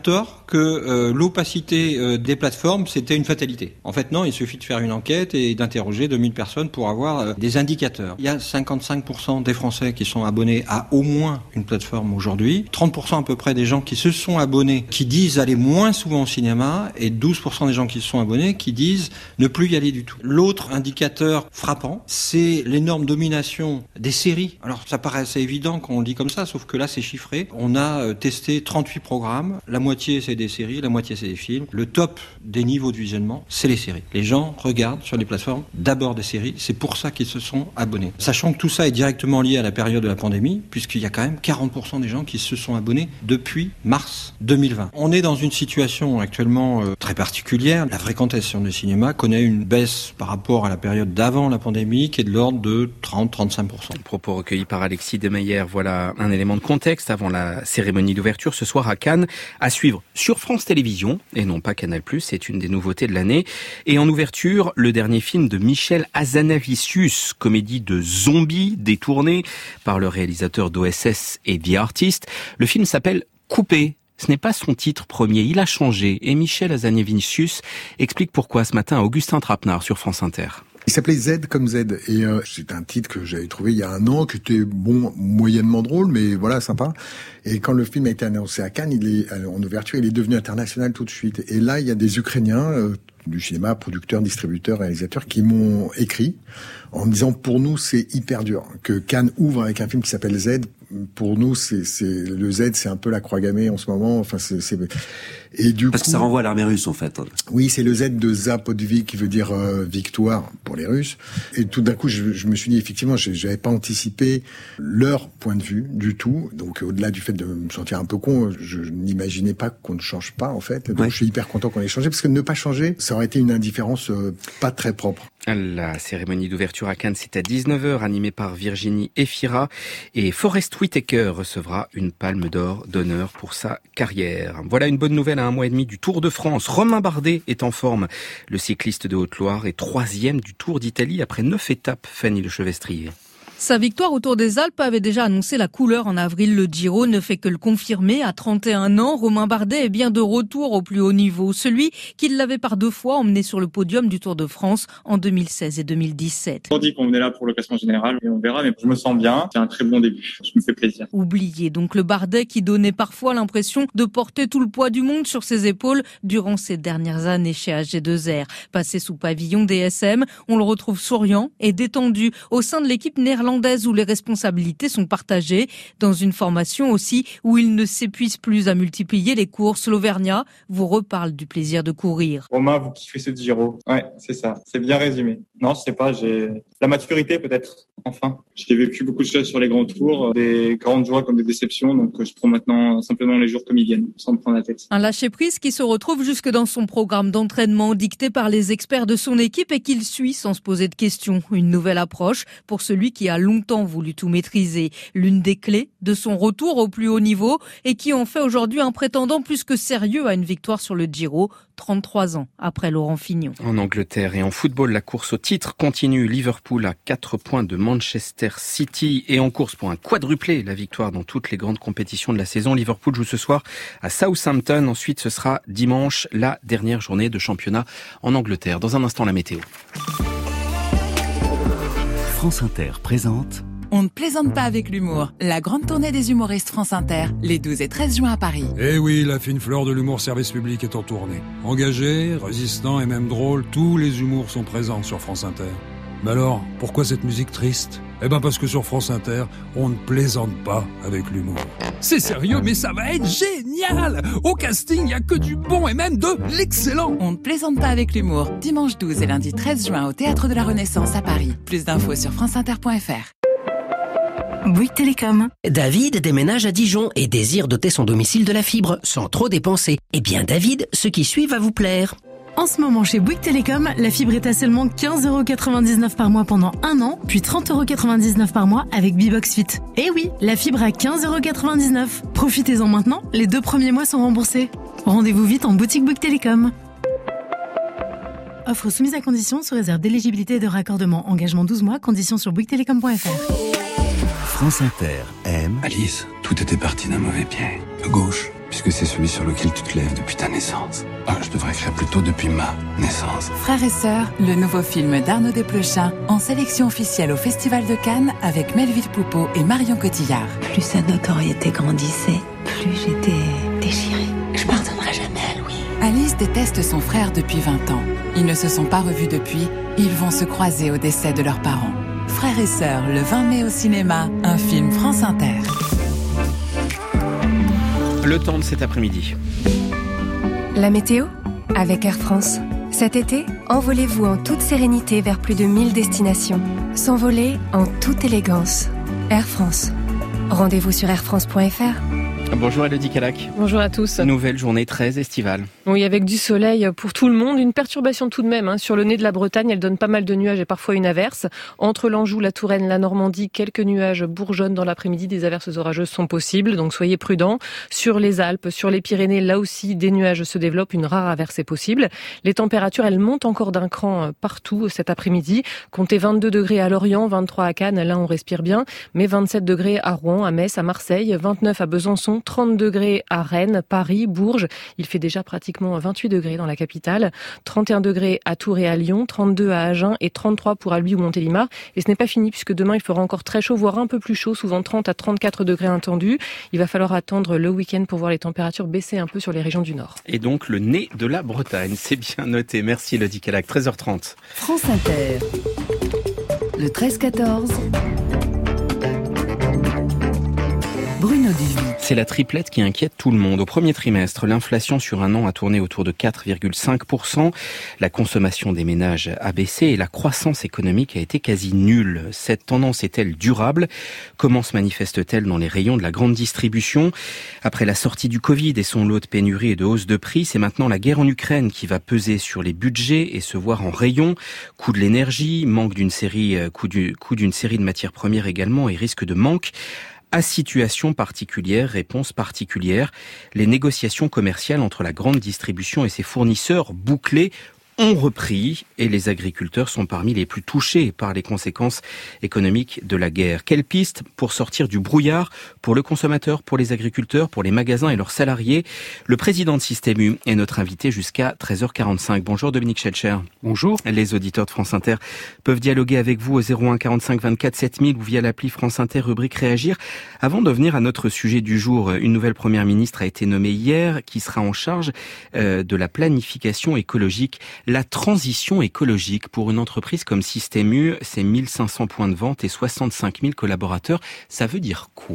que euh, l'opacité euh, des plateformes, c'était une fatalité. En fait, non, il suffit de faire une enquête et d'interroger deux mille personnes pour avoir euh, des indicateurs. Il y a cinquante-cinq pour cent des Français qui sont abonnés à au moins une plateforme aujourd'hui, trente pour cent à peu près des gens qui se sont abonnés, qui disent aller moins souvent au cinéma, et douze pour cent des gens qui se sont abonnés qui disent ne plus y aller du tout. L'autre indicateur frappant, c'est l'énorme domination des séries. Alors, ça paraît assez évident quand on le dit comme ça, sauf que là, c'est chiffré. On a euh, testé trente-huit programmes, la moitié c'est des séries, la moitié c'est des films. Le top des niveaux de visionnement, c'est les séries. Les gens regardent sur les plateformes d'abord des séries, c'est pour ça qu'ils se sont abonnés. Sachant que tout ça est directement lié à la période de la pandémie, puisqu'il y a quand même quarante pour cent des gens qui se sont abonnés depuis mars deux mille vingt. On est dans une situation actuellement euh, très particulière. La fréquentation du cinéma connaît une baisse par rapport à la période d'avant la pandémie qui est de l'ordre de trente à trente-cinq pour cent. Propos recueillis par Alexis Demeyer. Voilà un élément de contexte avant la cérémonie d'ouverture ce soir à Cannes, à suivre sur France Télévisions et non pas Canal+, c'est une des nouveautés de l'année. Et en ouverture, le dernier film de Michel Hazanavicius, comédie de zombies détournée par le réalisateur d'O S S et The Artist. Le film s'appelle Coupé. Ce n'est pas son titre premier, il a changé. Et Michel Hazanavicius explique pourquoi ce matin à Augustin Trapenard sur France Inter. Il s'appelait Z comme Z et euh, c'est un titre que j'avais trouvé il y a un an qui était bon, moyennement drôle, mais voilà, sympa. Et quand le film a été annoncé à Cannes, il est en ouverture, il est devenu international tout de suite. Et là, il y a des Ukrainiens euh, du cinéma, producteurs, distributeurs, réalisateurs, qui m'ont écrit en me disant pour nous c'est hyper dur que Cannes ouvre avec un film qui s'appelle Z. Pour nous, c'est, c'est le Z, c'est un peu la croix gammée en ce moment. Enfin, c'est, c'est... et du parce coup, que ça renvoie à l'armée russe en fait. Oui, c'est le Z de Zapodvik qui veut dire euh, victoire pour les Russes. Et tout d'un coup, je, je me suis dit effectivement, je j'avais pas anticipé leur point de vue du tout. Donc, au-delà du fait de me sentir un peu con, je, je n'imaginais pas qu'on ne change pas en fait. Donc, ouais. Je suis hyper content qu'on ait changé parce que ne pas changer, ça aurait été une indifférence euh, pas très propre. La cérémonie d'ouverture à Cannes, c'est à dix-neuf heures, animée par Virginie Efira. Et Forest Whitaker recevra une palme d'or d'honneur pour sa carrière. Voilà une bonne nouvelle à un mois et demi du Tour de France. Romain Bardet est en forme. Le cycliste de Haute-Loire est troisième du Tour d'Italie après neuf étapes. Fanny Lechevestrier. Sa victoire au Tour des Alpes avait déjà annoncé la couleur en avril. Le Giro ne fait que le confirmer. À trente et un ans, Romain Bardet est bien de retour au plus haut niveau. Celui qui l'avait par deux fois emmené sur le podium du Tour de France en deux mille seize et deux mille dix-sept. On dit qu'on venait là pour le classement général et on verra, mais je me sens bien. C'est un très bon début. Je me fais plaisir. Oubliez donc le Bardet qui donnait parfois l'impression de porter tout le poids du monde sur ses épaules durant ces dernières années chez A G deux R. Passé sous pavillon D S M, on le retrouve souriant et détendu au sein de l'équipe néerlandaise où les responsabilités sont partagées, dans une formation aussi où il ne s'épuise plus à multiplier les courses. L'Auvergnat vous reparle du plaisir de courir. Romain, vous kiffez ce Giro. Ouais, c'est ça. C'est bien résumé. Non, je sais pas, j'ai la maturité peut-être. Enfin, j'ai vécu beaucoup de choses sur les grands tours, des grandes joies comme des déceptions, donc je prends maintenant simplement les jours comme ils viennent, sans me prendre la tête. Un lâcher-prise qui se retrouve jusque dans son programme d'entraînement dicté par les experts de son équipe et qu'il suit sans se poser de questions. Une nouvelle approche pour celui qui a longtemps voulu tout maîtriser. L'une des clés de son retour au plus haut niveau et qui en fait aujourd'hui un prétendant plus que sérieux à une victoire sur le Giro, trente-trois ans après Laurent Fignon. En Angleterre et en football, la course au titre continue. Liverpool à quatre points de Manchester City et en course pour un quadruplé. La victoire dans toutes les grandes compétitions de la saison. Liverpool joue ce soir à Southampton. Ensuite, ce sera dimanche, la dernière journée de championnat en Angleterre. Dans un instant, la météo. France Inter présente On ne plaisante pas avec l'humour. La grande tournée des humoristes France Inter, les douze et treize juin à Paris. Eh oui, la fine fleur de l'humour service public est en tournée. Engagé, résistant et même drôle, tous les humours sont présents sur France Inter. Mais alors, pourquoi cette musique triste ? Eh ben parce que sur France Inter, on ne plaisante pas avec l'humour. C'est sérieux, mais ça va être génial ! Au casting, il n'y a que du bon et même de l'excellent. On ne plaisante pas avec l'humour. Dimanche douze et lundi treize juin au Théâtre de la Renaissance à Paris. Plus d'infos sur franceinter point f r. Bouygues Télécom. David déménage à Dijon et désire doter son domicile de la fibre sans trop dépenser. Eh bien David, ce qui suit va vous plaire. En ce moment, chez Bouygues Télécom, la fibre est à seulement quinze euros quatre-vingt-dix-neuf par mois pendant un an, puis trente euros quatre-vingt-dix-neuf par mois avec Bbox Fit. Eh oui, la fibre à quinze euros quatre-vingt-dix-neuf. Profitez-en maintenant, les deux premiers mois sont remboursés. Rendez-vous vite en boutique Bouygues Télécom. Offre soumise à condition sous réserve d'éligibilité et de raccordement. Engagement douze mois, conditions sur bouygues télécom point f r. France Inter aime. Alice, tout était parti d'un mauvais pied. À gauche, puisque c'est celui sur lequel tu te lèves depuis ta naissance. Ah, je devrais écrire plutôt depuis ma naissance. Frères et sœurs, le nouveau film d'Arnaud Desplechin, en sélection officielle au Festival de Cannes avec Melville Poupeau et Marion Cotillard. Plus sa notoriété grandissait, plus j'étais déchirée. Je pardonnerai jamais à Louis. Alice déteste son frère depuis vingt ans. Ils ne se sont pas revus depuis, ils vont se croiser au décès de leurs parents. Frères et sœurs, le vingt mai au cinéma, un film France Inter. Le temps de cet après-midi. La météo avec Air France. Cet été, envolez-vous en toute sérénité vers plus de mille destinations. S'envoler en toute élégance. Air France. Rendez-vous sur air france point f r. Bonjour Elodie Calac. Bonjour à tous. Nouvelle journée très estivale. Oui, avec du soleil pour tout le monde. Une perturbation tout de même hein. Sur le nez de la Bretagne, elle donne pas mal de nuages et parfois une averse. Entre l'Anjou, la Touraine, la Normandie, quelques nuages bourgeonnent dans l'après-midi. Des averses orageuses sont possibles, donc soyez prudents. Sur les Alpes, sur les Pyrénées, là aussi, des nuages se développent. Une rare averse est possible. Les températures, elles montent encore d'un cran partout cet après-midi. Comptez vingt-deux degrés à Lorient, vingt-trois à Cannes, là on respire bien. Mais vingt-sept degrés à Rouen, à Metz, à Marseille, vingt-neuf à Besançon, trente degrés à Rennes, Paris, Bourges. Il fait déjà pratiquement vingt-huit degrés dans la capitale. trente et un degrés à Tours et à Lyon, trente-deux à Agen et trente-trois pour Albi ou Montélimar. Et ce n'est pas fini puisque demain il fera encore très chaud, voire un peu plus chaud, souvent trente à trente-quatre degrés attendus. Il va falloir attendre le week-end pour voir les températures baisser un peu sur les régions du Nord. Et donc le nez de la Bretagne, c'est bien noté. Merci Elodie Calac, treize heures trente. France Inter, le treize quatorze. Bruno Duvis. C'est la triplette qui inquiète tout le monde. Au premier trimestre, l'inflation sur un an a tourné autour de quatre virgule cinq pour cent. La consommation des ménages a baissé et la croissance économique a été quasi nulle. Cette tendance est-elle durable ? Comment se manifeste-t-elle dans les rayons de la grande distribution ? Après la sortie du Covid et son lot de pénuries et de hausse de prix, c'est maintenant la guerre en Ukraine qui va peser sur les budgets et se voir en rayon. Coût de l'énergie, manque d'une série, coût, du, coût d'une série de matières premières également et risque de manque. À situation particulière, réponse particulière, les négociations commerciales entre la grande distribution et ses fournisseurs bouclées ont repris et les agriculteurs sont parmi les plus touchés par les conséquences économiques de la guerre. Quelle piste pour sortir du brouillard pour le consommateur, pour les agriculteurs, pour les magasins et leurs salariés ? Le président de Système U est notre invité jusqu'à treize heures quarante-cinq. Bonjour Dominique Schelcher. Bonjour. Les auditeurs de France Inter peuvent dialoguer avec vous au zéro un quarante-cinq vingt-quatre sept mille ou via l'appli France Inter rubrique Réagir. Avant de venir à notre sujet du jour, une nouvelle première ministre a été nommée hier qui sera en charge euh, de la planification écologique. La transition écologique pour une entreprise comme Système U, c'est mille cinq cents points de vente et soixante-cinq mille collaborateurs. Ça veut dire quoi ?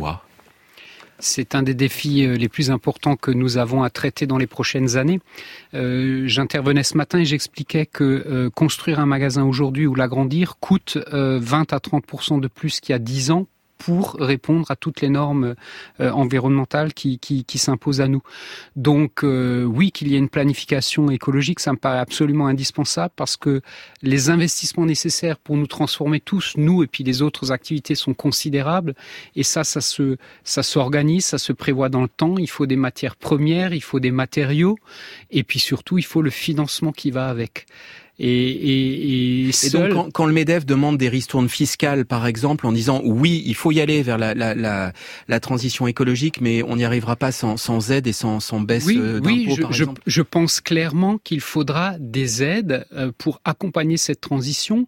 C'est un des défis les plus importants que nous avons à traiter dans les prochaines années. Euh, j'intervenais ce matin et j'expliquais que euh, construire un magasin aujourd'hui ou l'agrandir coûte euh, vingt à trente pour cent de plus qu'il y a dix ans pour répondre à toutes les normes euh, environnementales qui, qui, qui s'imposent à nous. Donc euh, oui, qu'il y ait une planification écologique, ça me paraît absolument indispensable parce que les investissements nécessaires pour nous transformer tous, nous et puis les autres activités, sont considérables. Et ça, ça se, ça s'organise, ça se prévoit dans le temps. Il faut des matières premières, il faut des matériaux et puis surtout, il faut le financement qui va avec. Et, et, et, seul... et donc quand, quand le MEDEF demande des ristournes fiscales par exemple en disant oui il faut y aller vers la, la, la, la transition écologique mais on n'y arrivera pas sans, sans aide et sans, sans baisse oui, d'impôts oui, je, par je, exemple. Je pense clairement qu'il faudra des aides pour accompagner cette transition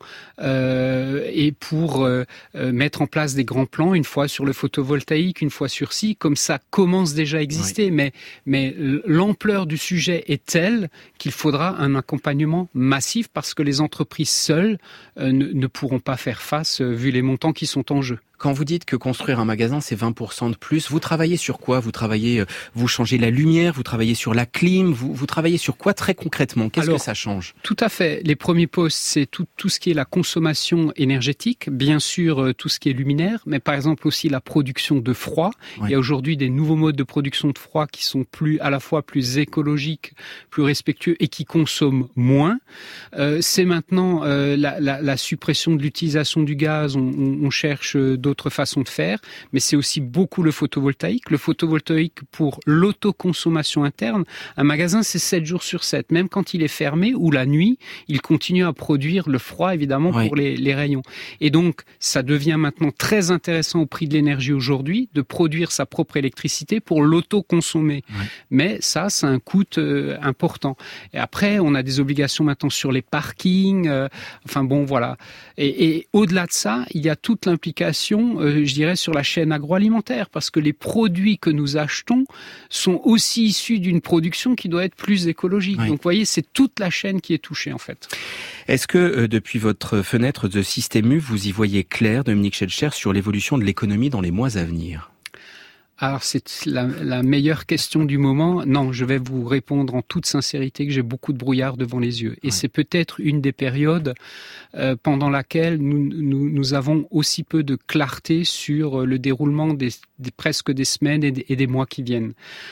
euh, et pour euh, mettre en place des grands plans, une fois sur le photovoltaïque, une fois sur ci, comme ça commence déjà à exister, oui. mais, mais l'ampleur du sujet est telle qu'il faudra un accompagnement massif parce que les entreprises seules euh, ne, ne pourront pas faire face euh, vu les montants qui sont en jeu. Quand vous dites que construire un magasin, c'est vingt pour cent de plus, vous travaillez sur quoi ? Vous travaillez, vous changez la lumière, vous travaillez sur la clim, vous, vous travaillez sur quoi très concrètement ? Qu'est-ce Alors, que ça change ? Tout à fait. Les premiers postes, c'est tout, tout ce qui est la consommation énergétique, bien sûr tout ce qui est luminaire, mais par exemple aussi la production de froid. Oui. Il y a aujourd'hui des nouveaux modes de production de froid qui sont plus, à la fois plus écologiques, plus respectueux et qui consomment moins. Euh, c'est maintenant euh, la, la, la suppression de l'utilisation du gaz. On, on, on cherche d'autres d'autres façons de faire, mais c'est aussi beaucoup le photovoltaïque. Le photovoltaïque pour l'autoconsommation interne. Un magasin, c'est sept jours sur sept. Même quand il est fermé ou la nuit, il continue à produire le froid, évidemment, oui. pour les, les rayons. Et donc, ça devient maintenant très intéressant au prix de l'énergie aujourd'hui de produire sa propre électricité pour l'autoconsommer. Oui. Mais ça, c'est un coût euh, important. Et après, on a des obligations maintenant sur les parkings. Euh, enfin bon, voilà. Et, et au-delà de ça, il y a toute l'implication, euh, je dirais, sur la chaîne agroalimentaire, parce que les produits que nous achetons sont aussi issus d'une production qui doit être plus écologique. Oui. Donc, vous voyez, c'est toute la chaîne qui est touchée, en fait. Est-ce que, euh, depuis votre fenêtre de Système U, vous y voyez clair, Dominique Schelcher, sur l'évolution de l'économie dans les mois à venir ? Alors, c'est la, la meilleure question du moment. Non, je vais vous répondre en toute sincérité que j'ai beaucoup de brouillard devant les yeux. Et ouais. c'est peut-être une des périodes euh, pendant laquelle nous, nous, nous avons aussi peu de clarté sur le déroulement des, des presque des semaines et des, et des mois qui viennent.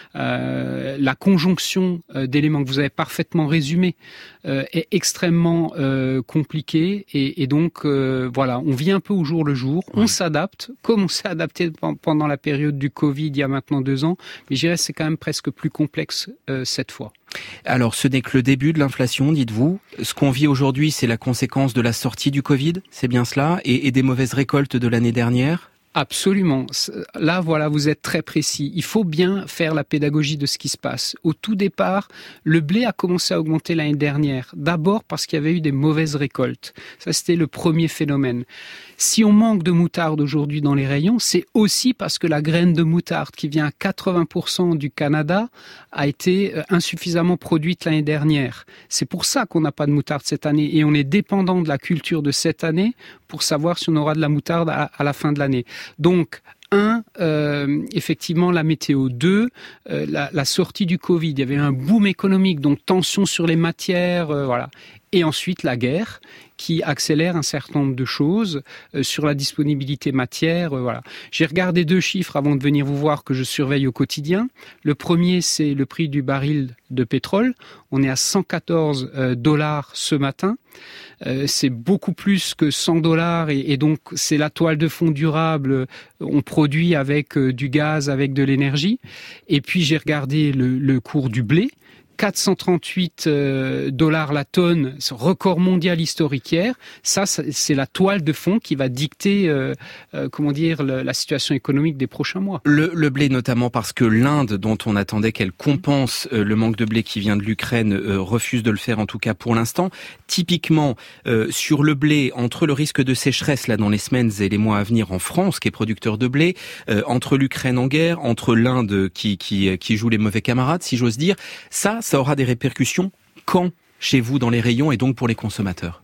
Euh, la conjonction euh, d'éléments que vous avez parfaitement résumé euh, est extrêmement euh, compliquée. Et, et donc, euh, voilà, on vit un peu au jour le jour. Ouais. On s'adapte, comme on s'est adapté pendant la période du Covid il y a maintenant deux ans, mais je dirais que c'est quand même presque plus complexe euh, cette fois. Alors, ce n'est que le début de l'inflation, dites-vous. Ce qu'on vit aujourd'hui, c'est la conséquence de la sortie du Covid, c'est bien cela, et, et des mauvaises récoltes de l'année dernière ? Absolument. Là, voilà, vous êtes très précis. Il faut bien faire la pédagogie de ce qui se passe. Au tout départ, le blé a commencé à augmenter l'année dernière. D'abord parce qu'il y avait eu des mauvaises récoltes. Ça, c'était le premier phénomène. Si on manque de moutarde aujourd'hui dans les rayons, c'est aussi parce que la graine de moutarde qui vient à quatre-vingts pour cent du Canada a été insuffisamment produite l'année dernière. C'est pour ça qu'on n'a pas de moutarde cette année et on est dépendant de la culture de cette année pour savoir si on aura de la moutarde à, à la fin de l'année. Donc, un, euh, effectivement, la météo. Deux, euh, la, la sortie du Covid. Il y avait un boom économique, donc tension sur les matières, euh, voilà. Et ensuite, la guerre qui accélère un certain nombre de choses euh, sur la disponibilité matière. Euh, voilà. J'ai regardé deux chiffres avant de venir vous voir que je surveille au quotidien. Le premier, c'est le prix du baril de pétrole. On est à cent quatorze euh, dollars ce matin. Euh, c'est beaucoup plus que cent dollars et, et donc c'est la toile de fond durable. On produit avec euh, du gaz, avec de l'énergie. Et puis j'ai regardé le, le cours du blé. quatre cent trente-huit dollars la tonne, record mondial historique hier. Ça, c'est la toile de fond qui va dicter, euh, euh, comment dire, le, la situation économique des prochains mois. Le, le blé notamment parce que l'Inde, dont on attendait qu'elle compense euh, le manque de blé qui vient de l'Ukraine, euh, refuse de le faire en tout cas pour l'instant. Typiquement, euh, sur le blé, entre le risque de sécheresse là dans les semaines et les mois à venir en France, qui est producteur de blé, euh, entre l'Ukraine en guerre, entre l'Inde qui, qui, qui joue les mauvais camarades, si j'ose dire, ça, ça aura des répercussions quand chez vous dans les rayons et donc pour les consommateurs?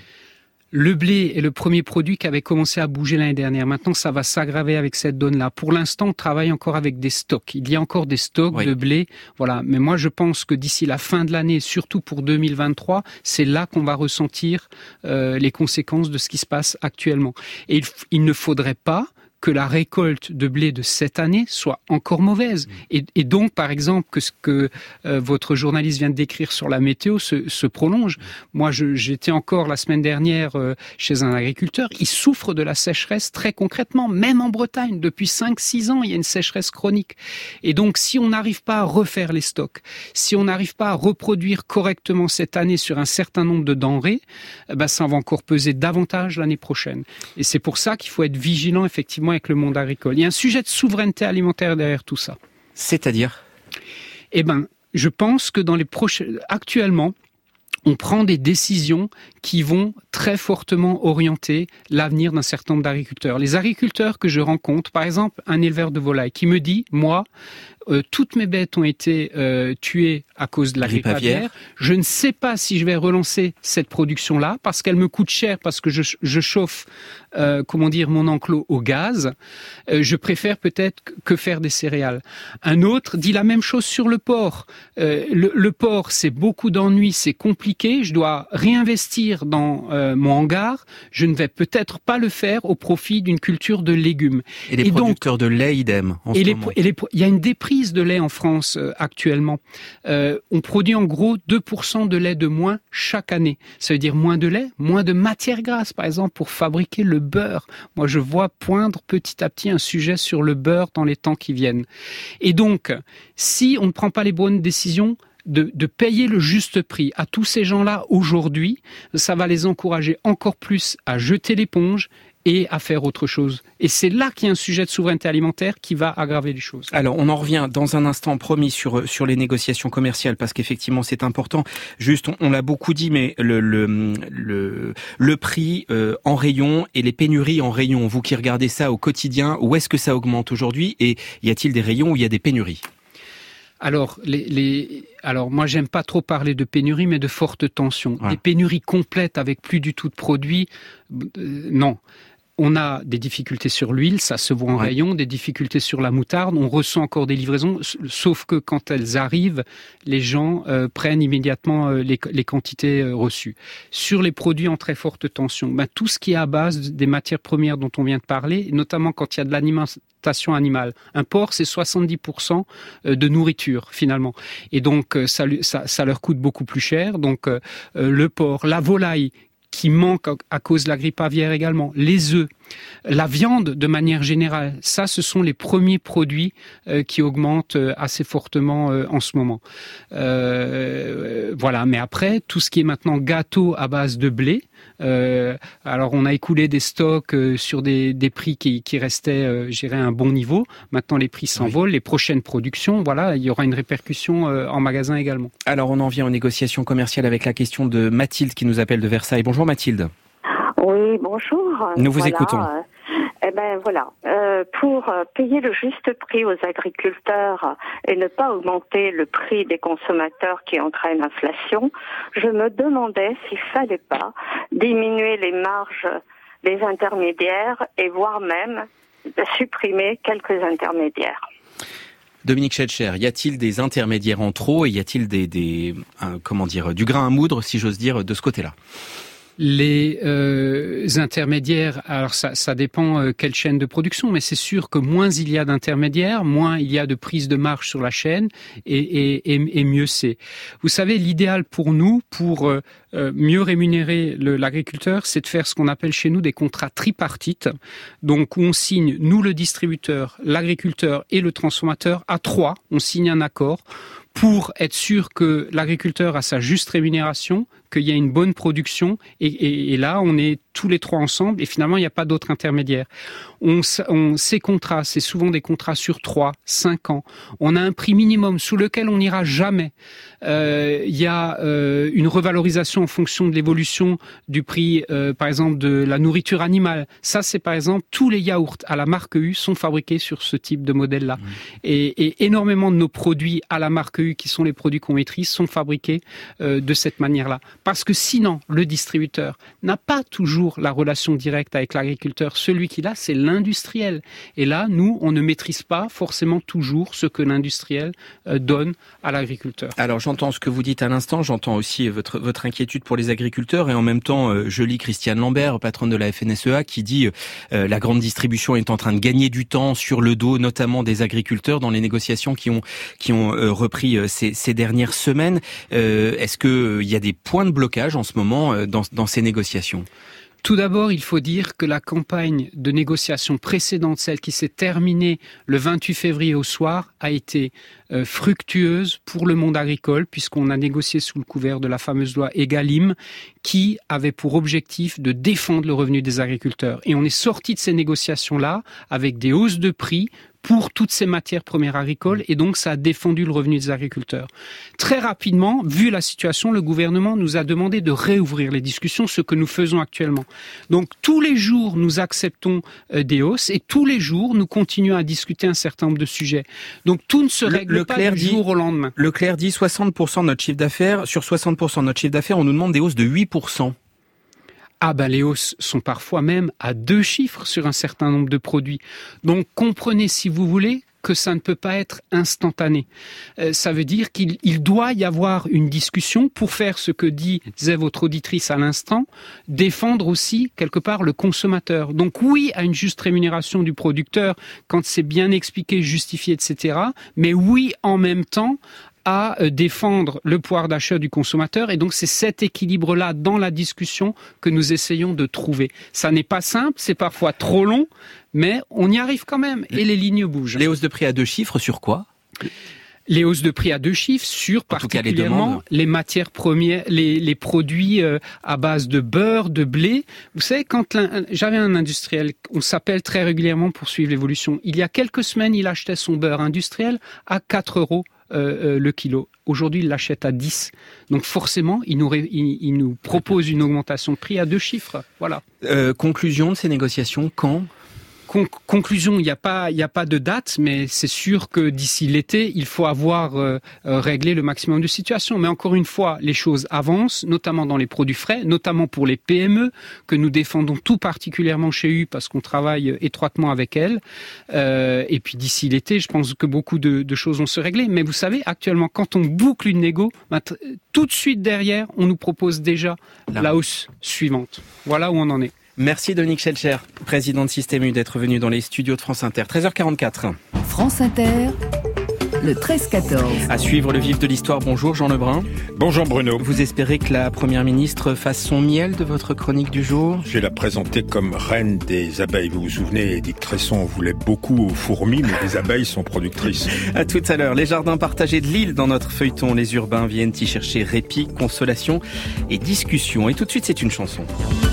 Le blé est le premier produit qui avait commencé à bouger l'année dernière. Maintenant, ça va s'aggraver avec cette donne-là. Pour l'instant, on travaille encore avec des stocks. Il y a encore des stocks oui. de blé. Voilà. Mais moi, je pense que d'ici la fin de l'année, surtout pour deux mille vingt-trois, c'est là qu'on va ressentir euh, les conséquences de ce qui se passe actuellement. Et il, il ne faudrait pas que la récolte de blé de cette année soit encore mauvaise. Et, et donc, par exemple, que ce que euh, votre journaliste vient de décrire sur la météo se, se prolonge. Moi, je, j'étais encore la semaine dernière euh, chez un agriculteur. Il souffre de la sécheresse très concrètement, même en Bretagne. Depuis cinq six ans, il y a une sécheresse chronique. Et donc, si on n'arrive pas à refaire les stocks, si on n'arrive pas à reproduire correctement cette année sur un certain nombre de denrées, eh ben, ça va encore peser davantage l'année prochaine. Et c'est pour ça qu'il faut être vigilant, effectivement, avec le monde agricole. Il y a un sujet de souveraineté alimentaire derrière tout ça. C'est-à-dire ? Eh ben, je pense que dans les prochains, actuellement, on prend des décisions qui vont très fortement orienter l'avenir d'un certain nombre d'agriculteurs. Les agriculteurs que je rencontre, par exemple, un éleveur de volailles qui me dit, moi, euh, toutes mes bêtes ont été euh, tuées à cause de la grippe aviaire. Je ne sais pas si je vais relancer cette production-là parce qu'elle me coûte cher, parce que je, je chauffe, euh, comment dire, mon enclos au gaz. Euh, je préfère peut-être que faire des céréales. Un autre dit la même chose sur le porc. Euh, le, le porc, c'est beaucoup d'ennuis, c'est compliqué. Je dois réinvestir dans euh, mon hangar. Je ne vais peut-être pas le faire au profit d'une culture de légumes. Et les et producteurs donc, de lait, idem. En et ce les, moment. Et les, il y a une déprime prise de lait en France euh, actuellement. Euh, on produit en gros deux pour cent de lait de moins chaque année. Ça veut dire moins de lait, moins de matière grasse, par exemple, pour fabriquer le beurre. Moi, je vois poindre petit à petit un sujet sur le beurre dans les temps qui viennent. Et donc, si on ne prend pas les bonnes décisions, De, de payer le juste prix à tous ces gens-là aujourd'hui, ça va les encourager encore plus à jeter l'éponge et à faire autre chose. Et c'est là qu'il y a un sujet de souveraineté alimentaire qui va aggraver les choses. Alors, on en revient dans un instant, promis, sur sur les négociations commerciales, parce qu'effectivement, c'est important. Juste, on, on l'a beaucoup dit, mais le le le, le prix euh, en rayon et les pénuries en rayon, vous qui regardez ça au quotidien, où est-ce que ça augmente aujourd'hui? Et y a-t-il des rayons où il y a des pénuries? Alors, les, les, alors moi, j'aime pas trop parler de pénurie, mais de forte tension. Ouais. Des pénuries complètes avec plus du tout de produits, euh, non. On a des difficultés sur l'huile, ça se voit en ouais. rayon, des difficultés sur la moutarde, on reçoit encore des livraisons, sauf que quand elles arrivent, les gens euh, prennent immédiatement euh, les, les quantités euh, reçues. Sur les produits en très forte tension, ben, tout ce qui est à base des matières premières dont on vient de parler, notamment quand il y a de l'alimentation animale. Un porc, c'est soixante-dix pour cent de nourriture, finalement. Et donc, ça, ça, ça leur coûte beaucoup plus cher. Donc, euh, le porc, la volaille, qui manque à cause de la grippe aviaire également, les œufs, la viande de manière générale, ça ce sont les premiers produits euh, qui augmentent euh, assez fortement euh, en ce moment. Euh, voilà, mais après, tout ce qui est maintenant gâteau à base de blé, euh, alors on a écoulé des stocks euh, sur des, des prix qui, qui restaient, euh, je dirais, à un bon niveau. Maintenant les prix s'envolent, oui. Les prochaines productions, voilà, il y aura une répercussion euh, en magasin également. Alors on en vient aux négociations commerciales avec la question de Mathilde qui nous appelle de Versailles. Bonjour Mathilde. Oui, bonjour. Nous vous voilà. écoutons. Eh ben voilà, euh, pour payer le juste prix aux agriculteurs et ne pas augmenter le prix des consommateurs qui entraîne l'inflation, je me demandais s'il fallait pas diminuer les marges des intermédiaires et voire même supprimer quelques intermédiaires. Dominique Schelcher, y a-t-il des intermédiaires en trop et y a-t-il des, des euh, comment dire, du grain à moudre, si j'ose dire, de ce côté-là? Les euh, intermédiaires, alors ça, ça dépend euh, quelle chaîne de production, mais c'est sûr que moins il y a d'intermédiaires, moins il y a de prise de marge sur la chaîne, et, et, et, et mieux c'est. Vous savez, l'idéal pour nous, pour euh, mieux rémunérer le, l'agriculteur, c'est de faire ce qu'on appelle chez nous des contrats tripartites, donc où on signe, nous le distributeur, l'agriculteur et le transformateur, à trois, on signe un accord pour être sûr que l'agriculteur a sa juste rémunération, qu'il y a une bonne production, et, et, et là, on est tous les trois ensemble, et finalement, il n'y a pas d'autres intermédiaires. On, on, ces contrats, c'est souvent des contrats sur trois, cinq ans. On a un prix minimum sous lequel on n'ira jamais. Euh, il y a euh, une revalorisation en fonction de l'évolution du prix, euh, par exemple, de la nourriture animale. Ça, c'est par exemple, tous les yaourts à la marque U sont fabriqués sur ce type de modèle-là. Mmh. Et, et énormément de nos produits à la marque U, qui sont les produits qu'on maîtrise, sont fabriqués euh, de cette manière-là. Parce que sinon, le distributeur n'a pas toujours la relation directe avec l'agriculteur. Celui qui l'a, c'est l'industriel. Et là, nous, on ne maîtrise pas forcément toujours ce que l'industriel euh, donne à l'agriculteur. Alors, j'entends ce que vous dites à l'instant, j'entends aussi votre, votre inquiétude pour les agriculteurs, et en même temps, euh, je lis Christiane Lambert, patronne de la F N S E A, qui dit euh, la grande distribution est en train de gagner du temps sur le dos, notamment des agriculteurs, dans les négociations qui ont, qui ont euh, repris euh, ces, ces dernières semaines. Euh, est-ce qu'il euh, y a des points de blocage en ce moment euh, dans, dans ces négociations? Tout d'abord, il faut dire que la campagne de négociation précédente, celle qui s'est terminée le vingt-huit février au soir, a été euh, fructueuse pour le monde agricole, puisqu'on a négocié sous le couvert de la fameuse loi Egalim, qui avait pour objectif de défendre le revenu des agriculteurs. Et on est sorti de ces négociations-là avec des hausses de prix pour toutes ces matières premières agricoles, et donc ça a défendu le revenu des agriculteurs. Très rapidement, vu la situation, le gouvernement nous a demandé de réouvrir les discussions, ce que nous faisons actuellement. Donc tous les jours, nous acceptons euh, des hausses, et tous les jours, nous continuons à discuter un certain nombre de sujets. Donc tout ne se règle le, pas du dit, jour au lendemain. Leclerc dit soixante pour cent de notre chiffre d'affaires, sur soixante pour cent de notre chiffre d'affaires, on nous demande des hausses de huit pour cent. Ah ben les hausses sont parfois même à deux chiffres sur un certain nombre de produits. Donc comprenez, si vous voulez, que ça ne peut pas être instantané. Euh, ça veut dire qu'il il doit y avoir une discussion pour faire ce que disait votre auditrice à l'instant, défendre aussi quelque part le consommateur. Donc oui à une juste rémunération du producteur quand c'est bien expliqué, justifié, et cetera. Mais oui en même temps à défendre le pouvoir d'achat du consommateur. Et donc, c'est cet équilibre-là dans la discussion que nous essayons de trouver. Ça n'est pas simple, c'est parfois trop long, mais on y arrive quand même. Et les lignes bougent. Les hausses de prix à deux chiffres, sur quoi ? Les hausses de prix à deux chiffres sur particulièrement les, les matières premières, les, les produits euh, à base de beurre, de blé. Vous savez, quand j'avais un industriel, on s'appelle très régulièrement pour suivre l'évolution. Il y a quelques semaines, il achetait son beurre industriel à quatre euros euh, euh, le kilo. Aujourd'hui, il l'achète à dix. Donc forcément, il nous, ré, il, il nous propose une augmentation de prix à deux chiffres. Voilà. Euh, conclusion de ces négociations, quand ? Con- conclusion, il n'y a pas, il n'y a pas de date, mais c'est sûr que d'ici l'été, il faut avoir euh, réglé le maximum de situations. Mais encore une fois, les choses avancent, notamment dans les produits frais, notamment pour les P M E que nous défendons tout particulièrement chez U parce qu'on travaille étroitement avec elles. Euh, et puis d'ici l'été, je pense que beaucoup de, de choses vont se régler. Mais vous savez, actuellement, quand on boucle une négo, tout de suite derrière, on nous propose déjà Là. la hausse suivante. Voilà où on en est. Merci Dominique Schelcher, président de Système U, d'être venu dans les studios de France Inter. treize heures quarante-quatre. France Inter, le treize quatorze. À suivre le vif de l'histoire. Bonjour Jean Lebrun. Bonjour Bruno. Vous espérez que la Première ministre fasse son miel de votre chronique du jour ? Je vais la présenter comme reine des abeilles. Vous vous souvenez, Édith Cresson voulait beaucoup aux fourmis, mais les abeilles sont productrices. À tout à l'heure. Les jardins partagés de Lille dans notre feuilleton. Les urbains viennent y chercher répit, consolation et discussion. Et tout de suite, c'est une chanson.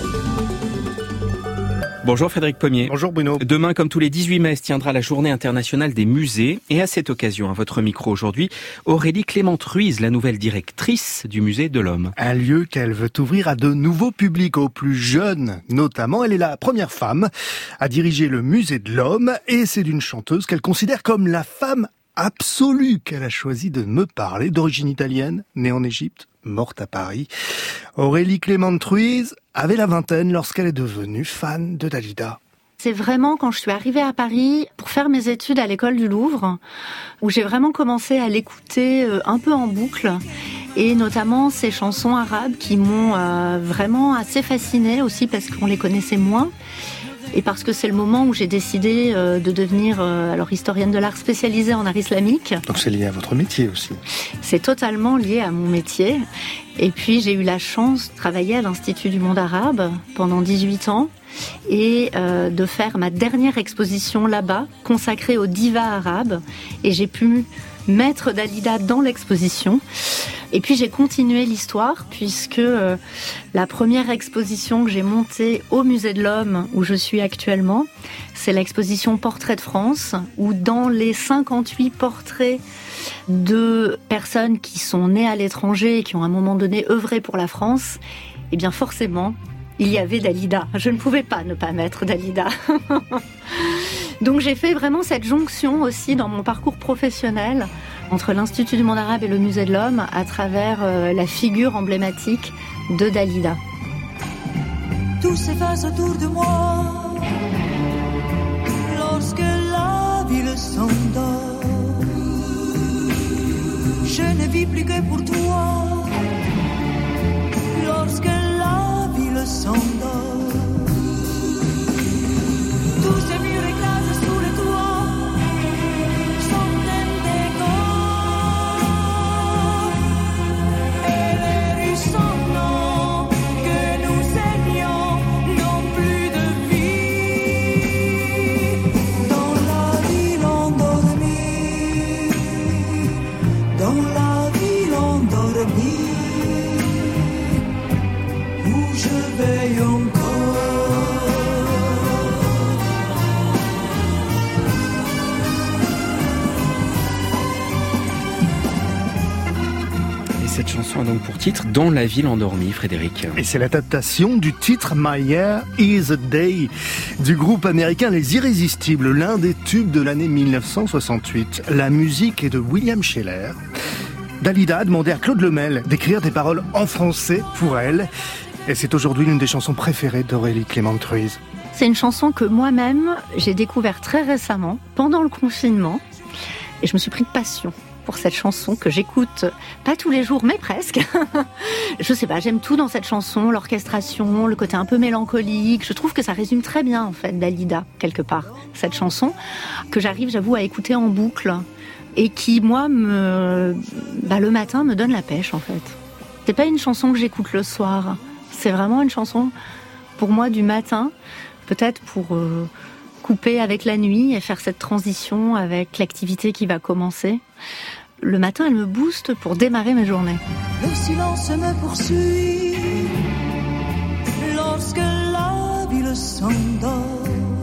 Bonjour Frédéric Pommier. Bonjour Bruno. Demain, comme tous les dix-huit mai, se tiendra la journée internationale des musées. Et à cette occasion, à votre micro aujourd'hui, Aurélie Clément-Ruiz, la nouvelle directrice du musée de l'Homme. Un lieu qu'elle veut ouvrir à de nouveaux publics, aux plus jeunes notamment. Elle est la première femme à diriger le musée de l'Homme et c'est d'une chanteuse qu'elle considère comme la femme absolue qu'elle a choisi de me parler, d'origine italienne, née en Égypte, morte à Paris. Aurélie Clément-Ruiz avait la vingtaine lorsqu'elle est devenue fan de Dalida. C'est vraiment quand je suis arrivée à Paris pour faire mes études à l'école du Louvre, où j'ai vraiment commencé à l'écouter un peu en boucle, et notamment ces chansons arabes qui m'ont euh, vraiment assez fascinée aussi parce qu'on les connaissait moins. Et parce que c'est le moment où j'ai décidé euh, de devenir euh, alors historienne de l'art spécialisée en art islamique. Donc c'est lié à votre métier aussi. C'est totalement lié à mon métier. Et puis j'ai eu la chance de travailler à l'Institut du monde arabe pendant dix-huit ans et euh, de faire ma dernière exposition là-bas consacrée aux divas arabes. Et j'ai pu mettre Dalida dans l'exposition. Et puis j'ai continué l'histoire puisque euh, la première exposition que j'ai montée au Musée de l'Homme où je suis actuellement, c'est l'exposition Portrait de France, où dans les cinquante-huit portraits de personnes qui sont nées à l'étranger et qui ont à un moment donné œuvré pour la France, eh bien forcément, il y avait Dalida. Je ne pouvais pas ne pas mettre Dalida. Donc j'ai fait vraiment cette jonction aussi dans mon parcours professionnel entre l'Institut du monde arabe et le Musée de l'Homme à travers euh, la figure emblématique de Dalida. Tout s'efface autour de moi lorsque la ville s'endort. Je ne vis plus que pour toi lorsque la ville s'endort. Tous ces murs écrasent sous le toit sont un décor et les rues sans nom que nous aimions n'ont plus de vie. Dans la ville endormie, dans la ville endormie, où je veille encore. Cette chanson a donc pour titre « Dans la ville endormie », Frédéric. Et c'est l'adaptation du titre « My Year is a Day » du groupe américain Les Irrésistibles, l'un des tubes de l'année mille neuf cent soixante-huit. La musique est de William Scheller. Dalida a demandé à Claude Lemel d'écrire des paroles en français pour elle. Et c'est aujourd'hui l'une des chansons préférées d'Aurélie Clément-Ruiz. C'est une chanson que moi-même, j'ai découvert très récemment, pendant le confinement. Et je me suis pris de passion pour cette chanson que j'écoute, pas tous les jours, mais presque. Je sais pas, j'aime tout dans cette chanson, l'orchestration, le côté un peu mélancolique. Je trouve que ça résume très bien, en fait, Dalida, quelque part, cette chanson, que j'arrive, j'avoue, à écouter en boucle, et qui, moi, me, bah, le matin, me donne la pêche, en fait. C'est pas une chanson que j'écoute le soir. C'est vraiment une chanson, pour moi, du matin, peut-être pour euh, couper avec la nuit et faire cette transition avec l'activité qui va commencer. Le matin, elle me booste pour démarrer mes journées. Le silence me poursuit lorsque la ville s'endort.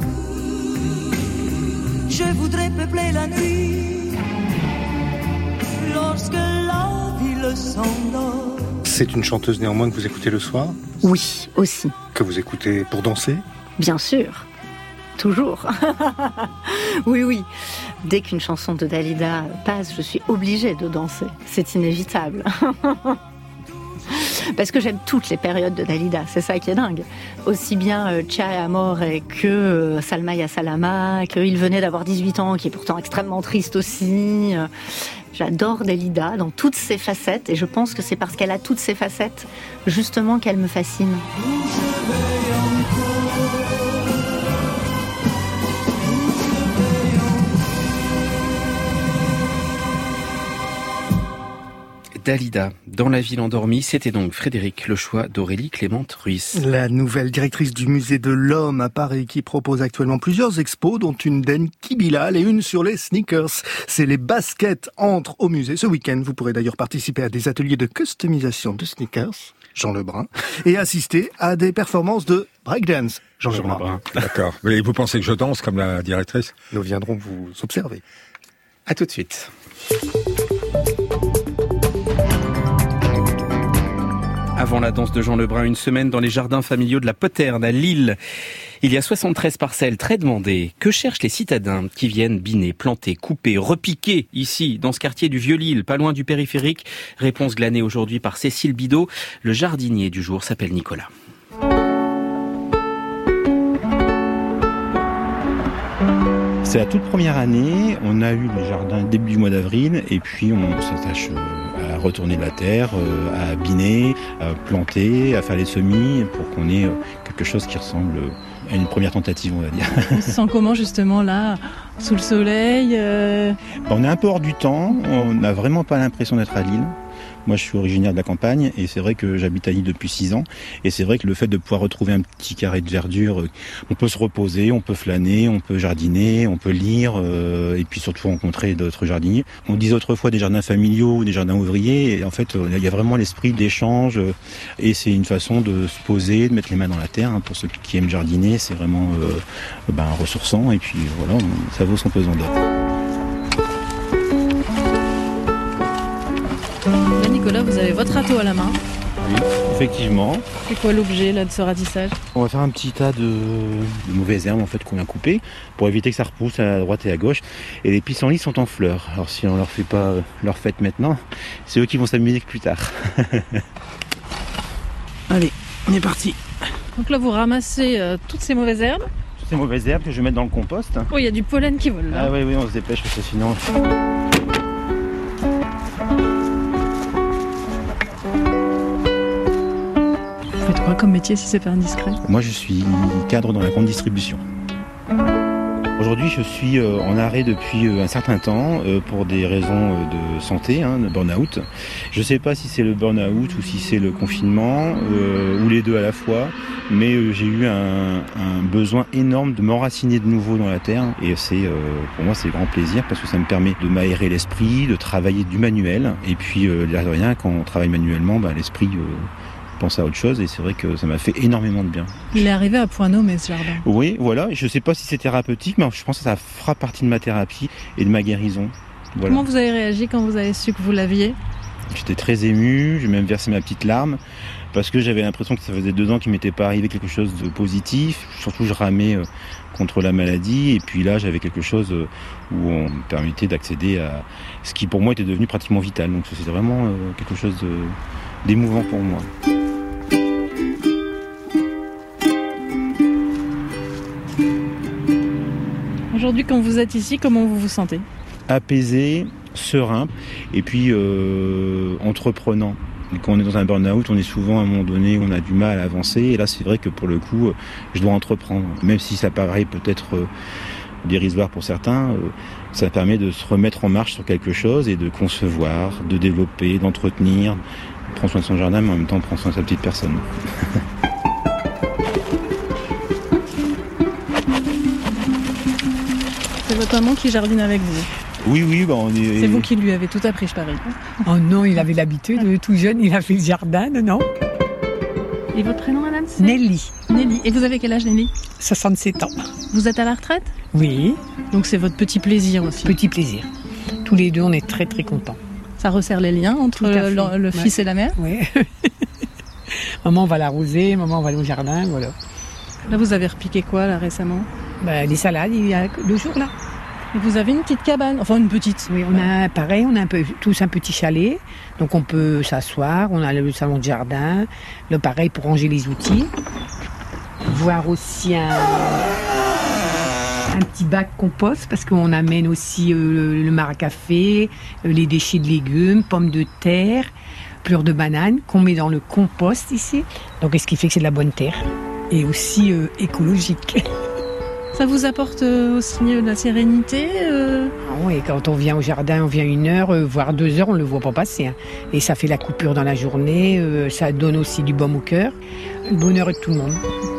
Je voudrais peupler la nuit lorsque la ville s'endort. C'est une chanteuse néanmoins que vous écoutez le soir ? Oui, aussi. Que vous écoutez pour danser ? Bien sûr. Toujours. Oui, oui. Dès qu'une chanson de Dalida passe, je suis obligée de danser. C'est inévitable. Parce que j'aime toutes les périodes de Dalida, c'est ça qui est dingue. Aussi bien euh, Chia e Amore que euh, Salma ya Salama, qu'il venait d'avoir dix-huit ans, qui est pourtant extrêmement triste aussi. Euh, j'adore Dalida dans toutes ses facettes, et je pense que c'est parce qu'elle a toutes ses facettes, justement, qu'elle me fascine. Dalida, dans la ville endormie, c'était donc Frédéric, le choix d'Aurélie Clémente Ruiz. La nouvelle directrice du musée de l'Homme à Paris qui propose actuellement plusieurs expos, dont une d'Enki Bilal et une sur les sneakers. C'est les baskets entrent au musée ce week-end. Vous pourrez d'ailleurs participer à des ateliers de customisation de sneakers, Jean Lebrun, et assister à des performances de breakdance, Jean, Jean Lebrun. Lebrun. D'accord. Et vous pensez que je danse comme la directrice ? Nous viendrons vous observer. À tout de suite. Avant la danse de Jean Lebrun, une semaine dans les jardins familiaux de la Poterne à Lille. Il y a soixante-treize parcelles très demandées. Que cherchent les citadins qui viennent biner, planter, couper, repiquer ici, dans ce quartier du Vieux-Lille, pas loin du périphérique? Réponse glanée aujourd'hui par Cécile Bidot. Le jardinier du jour s'appelle Nicolas. C'est la toute première année. On a eu le jardin début du mois d'avril et puis on s'attache à retourner la terre, à biner, à planter, à faire les semis pour qu'on ait quelque chose qui ressemble à une première tentative, on va dire. On se sent comment justement là, sous le soleil euh... On est un peu hors du temps, on n'a vraiment pas l'impression d'être à Lille. Moi, je suis originaire de la campagne et c'est vrai que j'habite à Lille depuis six ans. Et c'est vrai que le fait de pouvoir retrouver un petit carré de verdure, on peut se reposer, on peut flâner, on peut jardiner, on peut lire euh, et puis surtout rencontrer d'autres jardiniers. On disait autrefois des jardins familiaux, des jardins ouvriers. Et en fait, il y a vraiment l'esprit d'échange et c'est une façon de se poser, de mettre les mains dans la terre. Pour ceux qui aiment jardiner, c'est vraiment euh, ben, ressourçant et puis voilà, ça vaut son pesant d'or. Nicolas, vous avez votre râteau à la main. Oui, effectivement. C'est quoi l'objet là de ce ratissage? On va faire un petit tas de, de mauvaises herbes en fait qu'on a coupées pour éviter que ça repousse à droite et à gauche. Et les pissenlits sont en fleurs. Alors si on leur fait pas leur fête maintenant, c'est eux qui vont s'amuser plus tard. Allez, on est parti. Donc là vous ramassez euh, toutes ces mauvaises herbes. Toutes ces mauvaises herbes que je vais mettre dans le compost. Oh, il y a du pollen qui vole là. Ah oui, oui, on se dépêche parce que sinon... Vous faites quoi comme métier si c'est pas indiscret? Moi je suis cadre dans la grande distribution. Aujourd'hui je suis en arrêt depuis un certain temps pour des raisons de santé, hein, de burn-out. Je ne sais pas si c'est le burn-out ou si c'est le confinement euh, ou les deux à la fois, mais euh, j'ai eu un, un besoin énorme de m'enraciner de nouveau dans la terre et c'est euh, pour moi c'est grand plaisir parce que ça me permet de m'aérer l'esprit, de travailler du manuel et puis euh, l'air de rien quand on travaille manuellement, bah, l'esprit euh, pense à autre chose et c'est vrai que ça m'a fait énormément de bien. Il est arrivé à point nommé ce jardin. Oui, voilà, je ne sais pas si c'est thérapeutique, mais je pense que ça fera partie de ma thérapie et de ma guérison. Voilà. Comment vous avez réagi quand vous avez su que vous l'aviez? J'étais très ému, j'ai même versé ma petite larme parce que j'avais l'impression que ça faisait deux ans qu'il ne m'était pas arrivé quelque chose de positif. Surtout, je ramais contre la maladie et puis là, j'avais quelque chose où on me permettait d'accéder à ce qui pour moi était devenu pratiquement vital. Donc c'était vraiment quelque chose de, d'émouvant pour moi. Aujourd'hui, quand vous êtes ici, comment vous vous sentez? apaisé, serein, et puis euh, entreprenant. Et quand on est dans un burn-out, on est souvent à un moment donné où on a du mal à avancer. Et là, c'est vrai que pour le coup, je dois entreprendre. Même si ça paraît peut-être euh, dérisoire pour certains, euh, ça permet de se remettre en marche sur quelque chose et de concevoir, de développer, d'entretenir. On prend soin de son jardin, mais en même temps, on prend soin de sa petite personne. C'est votre maman qui jardine avec vous? Oui, oui, bah on est... C'est vous qui lui avez tout appris, je parie. Oh non, il avait l'habitude, tout jeune, il a fait le jardin, non? Et votre prénom, madame? Nelly. Nelly. Et vous avez quel âge, Nelly? soixante-sept ans. Vous êtes à la retraite? Oui. Donc c'est votre petit plaisir aussi? Petit plaisir. Tous les deux, on est très très contents. Ça resserre les liens entre le, le, le ouais. fils et la mère? Oui. Maman, on va l'arroser, maman, on va aller au jardin, voilà. Là, vous avez repiqué quoi, là, récemment? Bah, les salades, il y a deux jours, là. Et vous avez une petite cabane, enfin une petite. Oui, on a pareil, on a un peu, tous un petit chalet, donc on peut s'asseoir, on a le salon de jardin, le pareil pour ranger les outils, voir aussi un, un petit bac compost parce qu'on amène aussi euh, le, le marc à café, euh, les déchets de légumes, pommes de terre, pleurs de banane qu'on met dans le compost ici, donc ce qui fait que c'est de la bonne terre et aussi euh, écologique. Ça vous apporte euh, aussi de la sérénité euh... Ah oui, quand on vient au jardin, on vient une heure, euh, voire deux heures, on ne le voit pas passer. Hein. Et ça fait la coupure dans la journée, euh, ça donne aussi du baume au cœur. Le bonheur est de tout le monde.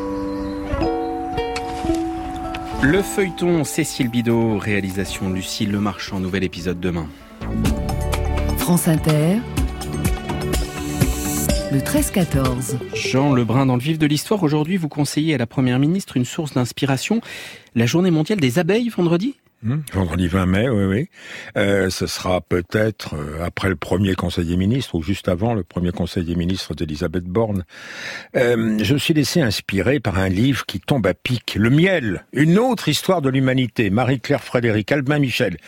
Le feuilleton Cécile Bidot, réalisation Lucille Lemarchand, nouvel épisode demain. France Inter, le treize quatorze. Jean Lebrun, dans le vif de l'histoire, aujourd'hui, vous conseillez à la Première ministre une source d'inspiration, la journée mondiale des abeilles, vendredi ? Mmh, vendredi vingt mai, oui, oui. Euh, ce sera peut-être euh, après le premier Conseil des ministres, ou juste avant le premier Conseil des ministres d'Elisabeth Borne. Euh, je me suis laissé inspirer par un livre qui tombe à pic. Le miel, une autre histoire de l'humanité. Marie-Claire Frédéric, Albin Michel.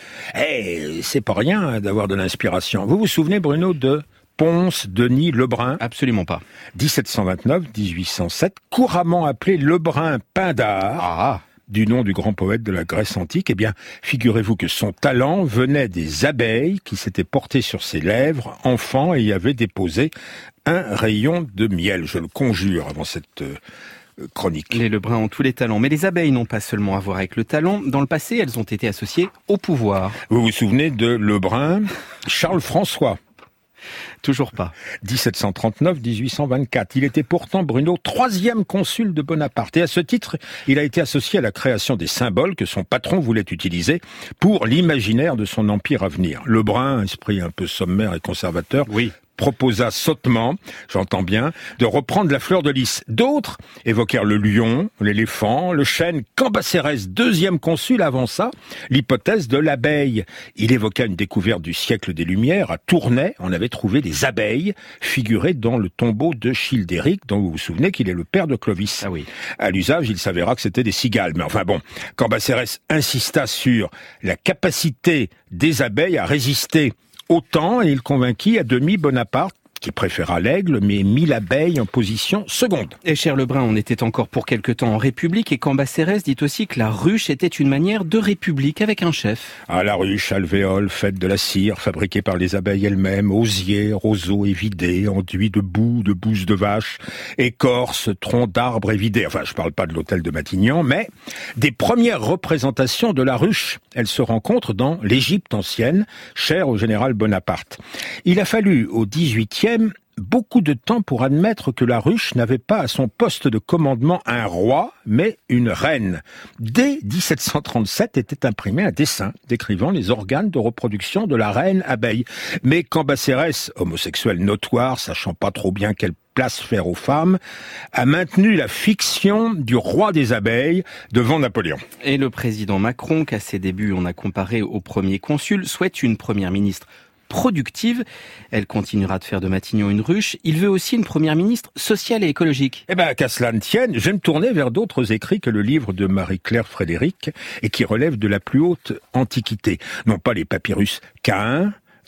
Eh, c'est pas rien d'avoir de l'inspiration. Vous vous souvenez, Bruno, de Ponce Denis Lebrun? Absolument pas. dix-sept cent vingt-neuf à dix-huit cent sept, couramment appelé Lebrun Pindare. Ah. Du nom du grand poète de la Grèce antique, eh bien, figurez-vous que son talent venait des abeilles qui s'étaient portées sur ses lèvres, enfant, et y avaient déposé un rayon de miel. Je le conjure avant cette euh, chronique. Les Lebrun ont tous les talents, mais les abeilles n'ont pas seulement à voir avec le talent. Dans le passé, elles ont été associées au pouvoir. Vous vous souvenez de Lebrun Charles François? Toujours pas. dix-sept cent trente-neuf à dix-huit cent vingt-quatre. Il était pourtant, Bruno, troisième consul de Bonaparte. Et à ce titre, il a été associé à la création des symboles que son patron voulait utiliser pour l'imaginaire de son empire à venir. Lebrun, esprit un peu sommaire et conservateur, oui, proposa sottement, j'entends bien, de reprendre la fleur de lys. D'autres évoquèrent le lion, l'éléphant, le chêne. Cambacérès, deuxième consul, avança l'hypothèse de l'abeille. Il évoqua une découverte du siècle des Lumières. À Tournai, on avait trouvé des abeilles figurées dans le tombeau de Childéric, dont vous vous souvenez qu'il est le père de Clovis. Ah oui. À l'usage, il s'avéra que c'était des cigales. Mais enfin bon, Cambacérès insista sur la capacité des abeilles à résister au temps, et il convainquit à demi Bonaparte, qui préféra l'aigle, mais mit l'abeille en position seconde. Et cher Lebrun, on était encore pour quelque temps en République, et Cambacérès dit aussi que la ruche était une manière de République avec un chef. Ah, la ruche, alvéole, faite de la cire, fabriquée par les abeilles elles-mêmes, osier, roseau évidé, enduit de boue, de bouse de vache, écorce, tronc d'arbre évidé. Enfin, je parle pas de l'hôtel de Matignon, mais des premières représentations de la ruche. Elles se rencontrent dans l'Égypte ancienne, chère au général Bonaparte. Il a fallu au dix-huitième beaucoup de temps pour admettre que la ruche n'avait pas à son poste de commandement un roi, mais une reine. Dès dix-sept cent trente-sept était imprimé un dessin décrivant les organes de reproduction de la reine abeille. Mais Cambacérès, homosexuel notoire, sachant pas trop bien quelle place faire aux femmes, a maintenu la fiction du roi des abeilles devant Napoléon. Et le président Macron, qu'à ses débuts on a comparé au premier consul, souhaite une première ministre productive. Elle continuera de faire de Matignon une ruche. Il veut aussi une première ministre sociale et écologique. Eh ben, qu'à cela ne tienne, je vais me tourner vers d'autres écrits que le livre de Marie-Claire Frédéric et qui relèvent de la plus haute antiquité. Non pas les papyrus Caïn,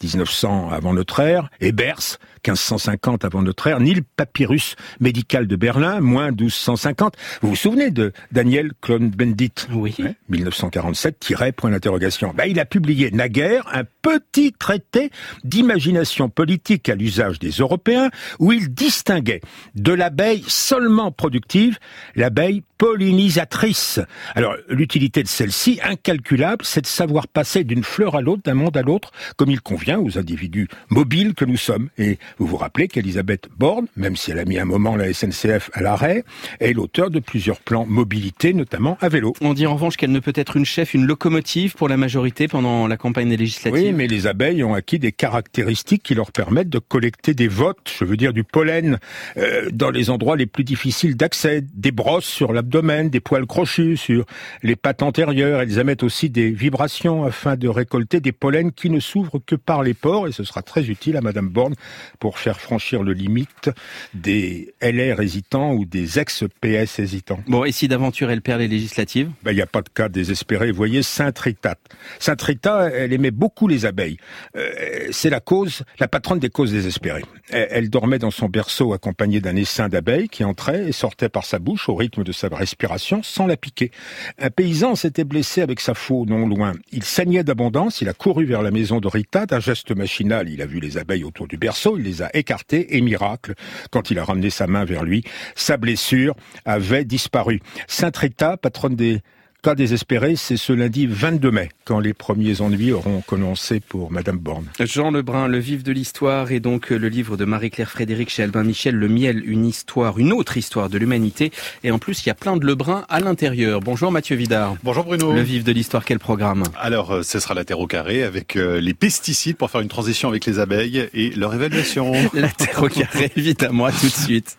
dix-neuf cents avant notre ère, Ebers, quinze cent cinquante avant notre ère, ni le papyrus médical de Berlin, moins douze cent cinquante. Vous vous souvenez de Daniel Cohn-Bendit? Oui. Ouais, mille neuf cent quarante-sept, tiret, point d'interrogation. Ben, il a publié naguère un petit traité d'imagination politique à l'usage des Européens, où il distinguait de l'abeille seulement productive, l'abeille pollinisatrice. Alors, l'utilité de celle-ci, incalculable, c'est de savoir passer d'une fleur à l'autre, d'un monde à l'autre, comme il convient aux individus mobiles que nous sommes. Et vous vous rappelez qu'Elisabeth Borne, même si elle a mis un moment la S N C F à l'arrêt, est l'auteur de plusieurs plans mobilité, notamment à vélo. On dit en revanche qu'elle ne peut être une chef, une locomotive pour la majorité pendant la campagne législative. Oui, mais les abeilles ont acquis des caractéristiques qui leur permettent de collecter des votes, je veux dire du pollen, euh, dans les endroits les plus difficiles d'accès, des brosses sur l'abdomen, des poils crochus sur les pattes antérieures. Elles émettent aussi des vibrations afin de récolter des pollens qui ne s'ouvrent que par les pores, et ce sera très utile à Madame Borne pour faire franchir le limite des L R hésitants ou des ex-P S hésitants. Bon, et si d'aventure elle perd les législatives? Ben, il n'y a pas de cas désespéré. Vous voyez, Sainte Rita. Sainte Rita, elle aimait beaucoup les abeilles. Euh, c'est la cause, la patronne des causes désespérées. Elle, elle dormait dans son berceau accompagnée d'un essaim d'abeilles qui entrait et sortait par sa bouche au rythme de sa respiration sans la piquer. Un paysan s'était blessé avec sa faux non loin. Il saignait d'abondance, il a couru vers la maison de Rita. D'un geste machinal, il a vu les abeilles autour du berceau, il les a écartées et miracle, quand il a ramené sa main vers lui, sa blessure avait disparu. Sainte Rita, patronne des cas désespérés, c'est ce lundi vingt-deux mai, quand les premiers ennuis auront commencé pour Madame Borne. Jean Lebrun, Le Vif de l'Histoire, et donc le livre de Marie-Claire Frédéric chez Albin Michel, Le Miel, une histoire, une autre histoire de l'humanité. Et en plus, il y a plein de Lebrun à l'intérieur. Bonjour Mathieu Vidard. Bonjour Bruno. Le Vif de l'Histoire, quel programme? Alors, ce sera la Terre au carré avec euh, les pesticides pour faire une transition avec les abeilles et leur évaluation. La Terre au carré, évidemment, à tout de suite.